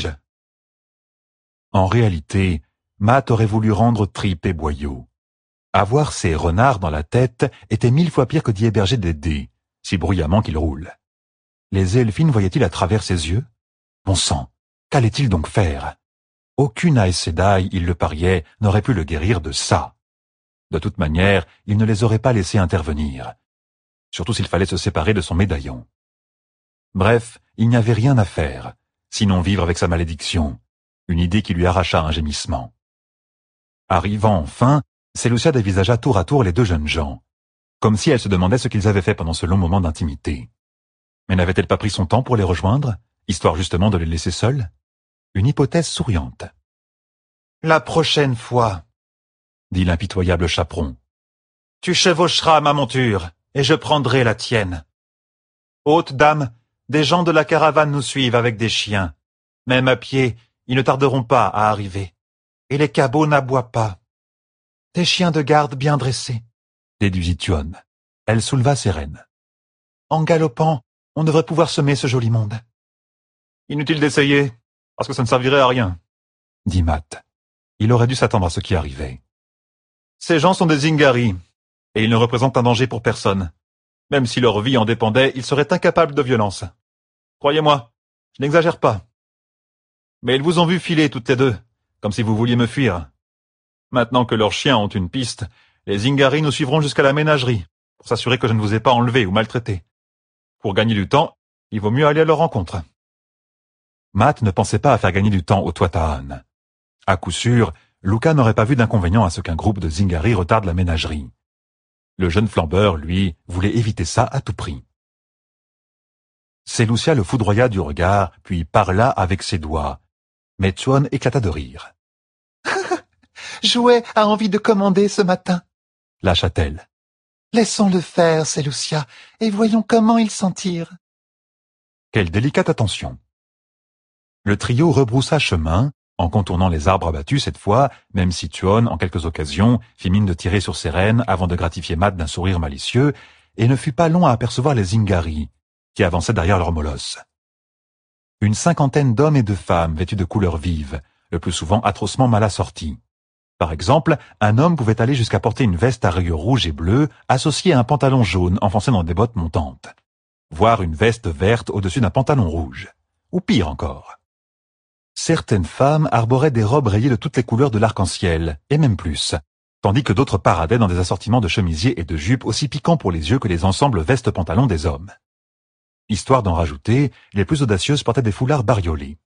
En réalité, Matt aurait voulu rendre tripes et boyaux. Avoir ces renards dans la tête était mille fois pire que d'y héberger des dés, si bruyamment qu'ils roulent. Les Éelfines voyaient-ils à travers ses yeux? Bon sang, qu'allait-il donc faire? Aucune Aes Sedai, il le pariait, n'aurait pu le guérir de ça. De toute manière, il ne les aurait pas laissés intervenir. Surtout s'il fallait se séparer de son médaillon. Bref, il n'y avait rien à faire, sinon vivre avec sa malédiction, une idée qui lui arracha un gémissement. Arrivant enfin, Seleucia dévisagea tour à tour les deux jeunes gens, comme si elle se demandait ce qu'ils avaient fait pendant ce long moment d'intimité. Mais n'avait-elle pas pris son temps pour les rejoindre, histoire justement de les laisser seuls? une hypothèse souriante. La prochaine fois, dit l'impitoyable chaperon, tu chevaucheras ma monture, et je prendrai la tienne. Haute dame, des gens de la caravane nous suivent avec des chiens. Même à pied, ils ne tarderont pas à arriver. Et les cabots n'aboient pas. Des chiens de garde bien dressés, déduisit Tuon. Elle souleva ses rênes. En galopant, on devrait pouvoir semer ce joli monde. Inutile d'essayer, parce que ça ne servirait à rien, dit Matt. Il aurait dû s'attendre à ce qui arrivait. Ces gens sont des Zingari, et ils ne représentent un danger pour personne. Même si leur vie en dépendait, ils seraient incapables de violence. Croyez-moi, je n'exagère pas. Mais ils vous ont vu filer toutes les deux, comme si vous vouliez me fuir. Maintenant que leurs chiens ont une piste, les Zingari nous suivront jusqu'à la ménagerie, pour s'assurer que je ne vous ai pas enlevé ou maltraité. Pour gagner du temps, il vaut mieux aller à leur rencontre. Matt ne pensait pas à faire gagner du temps aux Tuata'an. À coup sûr, Luka n'aurait pas vu d'inconvénient à ce qu'un groupe de Zingari retarde la ménagerie. Le jeune flambeur, lui, voulait éviter ça à tout prix. Seleucia le foudroya du regard, puis parla avec ses doigts. Mais Tuon éclata de rire. « Jouet a envie de commander ce matin, lâcha-t-elle. Laissons-le faire, Seleucia, et voyons comment il s'en tire. Quelle délicate attention. Le trio rebroussa chemin, en contournant les arbres abattus cette fois, même si Tuon, en quelques occasions, fit mine de tirer sur ses rênes avant de gratifier Matt d'un sourire malicieux, et ne fut pas long à apercevoir les Zingari, qui avançaient derrière leurs molosses. Une cinquantaine d'hommes et de femmes vêtus de couleurs vives, le plus souvent atrocement mal assortis. Par exemple, un homme pouvait aller jusqu'à porter une veste à rayures rouges et bleues associée à un pantalon jaune enfoncé dans des bottes montantes, voire une veste verte au-dessus d'un pantalon rouge, ou pire encore. Certaines femmes arboraient des robes rayées de toutes les couleurs de l'arc-en-ciel, et même plus, tandis que d'autres paradaient dans des assortiments de chemisiers et de jupes aussi piquants pour les yeux que les ensembles vestes-pantalons des hommes. Histoire d'en rajouter, les plus audacieuses portaient des foulards bariolés.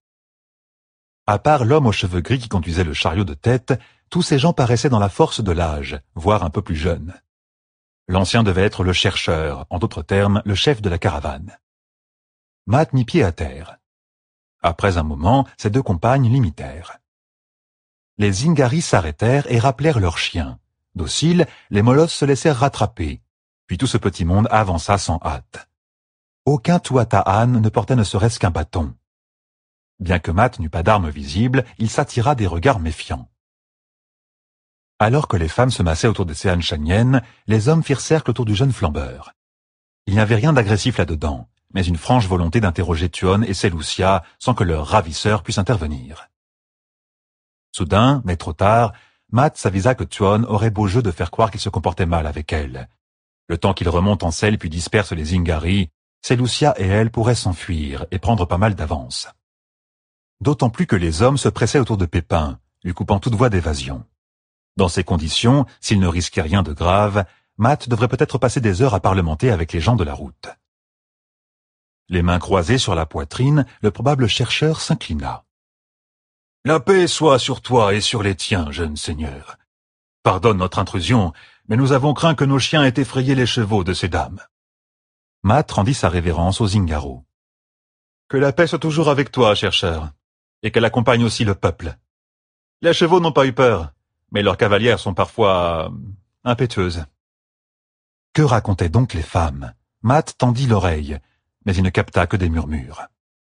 À part l'homme aux cheveux gris qui conduisait le chariot de tête, tous ces gens paraissaient dans la force de l'âge, voire un peu plus jeunes. L'ancien devait être le chercheur, en d'autres termes, le chef de la caravane. Matt mit pied à terre. Après un moment, ses deux compagnes l'imitèrent. Les Zingari s'arrêtèrent et rappelèrent leurs chiens. Dociles, les molosses se laissèrent rattraper, puis tout ce petit monde avança sans hâte. Aucun Tuata'an ne portait ne serait-ce qu'un bâton. Bien que Matt n'eût pas d'armes visibles, il s'attira des regards méfiants. Alors que les femmes se massaient autour des Seanchaniennes, les hommes firent cercle autour du jeune flambeur. Il n'y avait rien d'agressif là-dedans, mais une franche volonté d'interroger Tuon et Seleucia sans que leur ravisseur puisse intervenir. Soudain, mais trop tard, Matt s'avisa que Tuon aurait beau jeu de faire croire qu'il se comportait mal avec elle. Le temps qu'il remonte en selle puis disperse les Zingari, Seleucia et elle pourraient s'enfuir et prendre pas mal d'avance. D'autant plus que les hommes se pressaient autour de Pépin, lui coupant toute voie d'évasion. Dans ces conditions, s'il ne risquait rien de grave, Matt devrait peut-être passer des heures à parlementer avec les gens de la route. Les mains croisées sur la poitrine, le probable chercheur s'inclina. « La paix soit sur toi et sur les tiens, jeune seigneur. Pardonne notre intrusion, mais nous avons craint que nos chiens aient effrayé les chevaux de ces dames. » Matt rendit sa révérence aux Zingaro. « Que la paix soit toujours avec toi, chercheur, et qu'elle accompagne aussi le peuple. Les chevaux n'ont pas eu peur, mais leurs cavalières sont parfois impétueuses. » Que racontaient donc les femmes? Matt tendit l'oreille, mais il ne capta que des murmures.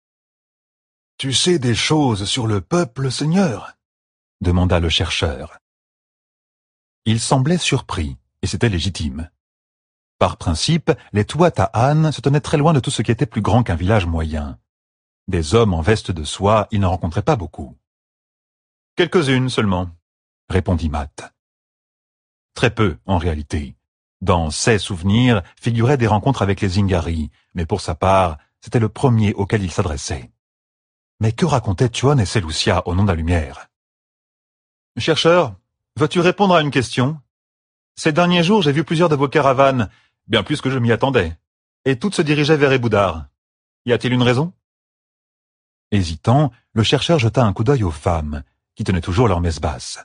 « Tu sais des choses sur le peuple, Seigneur ?» demanda le chercheur. Il semblait surpris, et c'était légitime. Par principe, les Tuata'an se tenaient très loin de tout ce qui était plus grand qu'un village moyen. Des hommes en veste de soie, il n'en rencontrait pas beaucoup. « Quelques-unes seulement, » répondit Matt. Très peu, en réalité. Dans ses souvenirs figuraient des rencontres avec les Zingari, mais pour sa part, c'était le premier auquel il s'adressait. Mais que racontaient Tuon et Seleucia au nom de la lumière? « Chercheur, veux-tu répondre à une question? Ces derniers jours, j'ai vu plusieurs de vos caravanes, bien plus que je m'y attendais, et toutes se dirigeaient vers Eboudar. Y a-t-il une raison? » Hésitant, le chercheur jeta un coup d'œil aux femmes, qui tenaient toujours leur messe basse.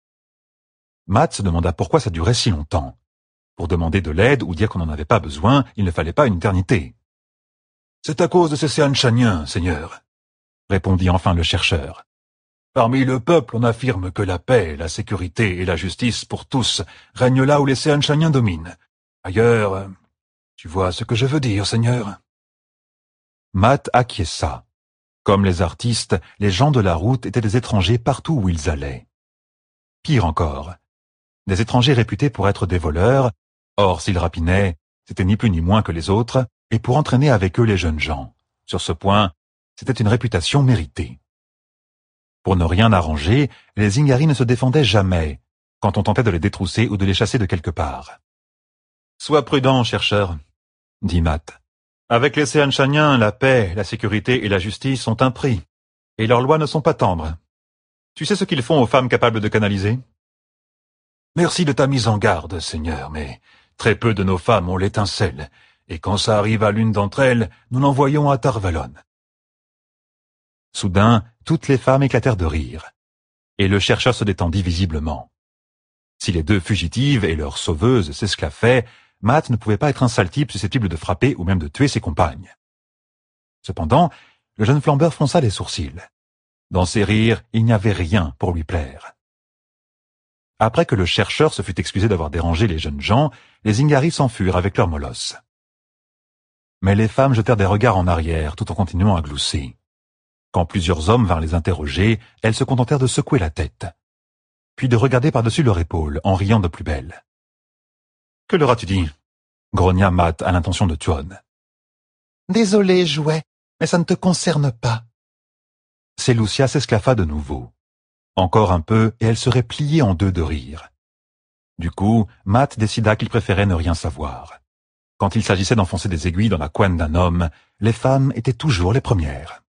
Matt se demanda pourquoi ça durait si longtemps. Pour demander de l'aide ou dire qu'on n'en avait pas besoin, il ne fallait pas une éternité. « C'est à cause de ces Seanchaniens, Seigneur, » répondit enfin le chercheur. Parmi le peuple, on affirme que la paix, la sécurité et la justice pour tous règnent là où les Seanchaniens dominent. Ailleurs, tu vois ce que je veux dire, Seigneur. Matt acquiesça. Comme les artistes, les gens de la route étaient des étrangers partout où ils allaient. Pire encore, des étrangers réputés pour être des voleurs, or s'ils rapinaient, c'était ni plus ni moins que les autres, et pour entraîner avec eux les jeunes gens. Sur ce point, c'était une réputation méritée. Pour ne rien arranger, les Zingari ne se défendaient jamais, quand on tentait de les détrousser ou de les chasser de quelque part. « Sois prudent, chercheur, » dit Matt. Avec les Seanchaniens, la paix, la sécurité et la justice ont un prix, et leurs lois ne sont pas tendres. Tu sais ce qu'ils font aux femmes capables de canaliser? Merci de ta mise en garde, Seigneur, mais très peu de nos femmes ont l'étincelle, et quand ça arrive à l'une d'entre elles, nous l'envoyons à Tarvalon. Soudain, toutes les femmes éclatèrent de rire, et le chercheur se détendit visiblement. Si les deux fugitives et leur sauveuse s'esclaffaient, Matt ne pouvait pas être un sale type susceptible de frapper ou même de tuer ses compagnes. Cependant, le jeune flambeur fronça les sourcils. Dans ses rires, il n'y avait rien pour lui plaire. Après que le chercheur se fut excusé d'avoir dérangé les jeunes gens, les Zingari s'enfuirent avec leurs molosses. Mais les femmes jetèrent des regards en arrière tout en continuant à glousser. Quand plusieurs hommes vinrent les interroger, elles se contentèrent de secouer la tête, puis de regarder par-dessus leur épaule en riant de plus belle. « Que leur as-tu dit » grogna Matt à l'intention de Tuon. « Désolé, Jouet, mais ça ne te concerne pas. » Seleucia s'esclaffa de nouveau. Encore un peu, et elle serait pliée en deux de rire. Du coup, Matt décida qu'il préférait ne rien savoir. Quand il s'agissait d'enfoncer des aiguilles dans la couenne d'un homme, les femmes étaient toujours les premières.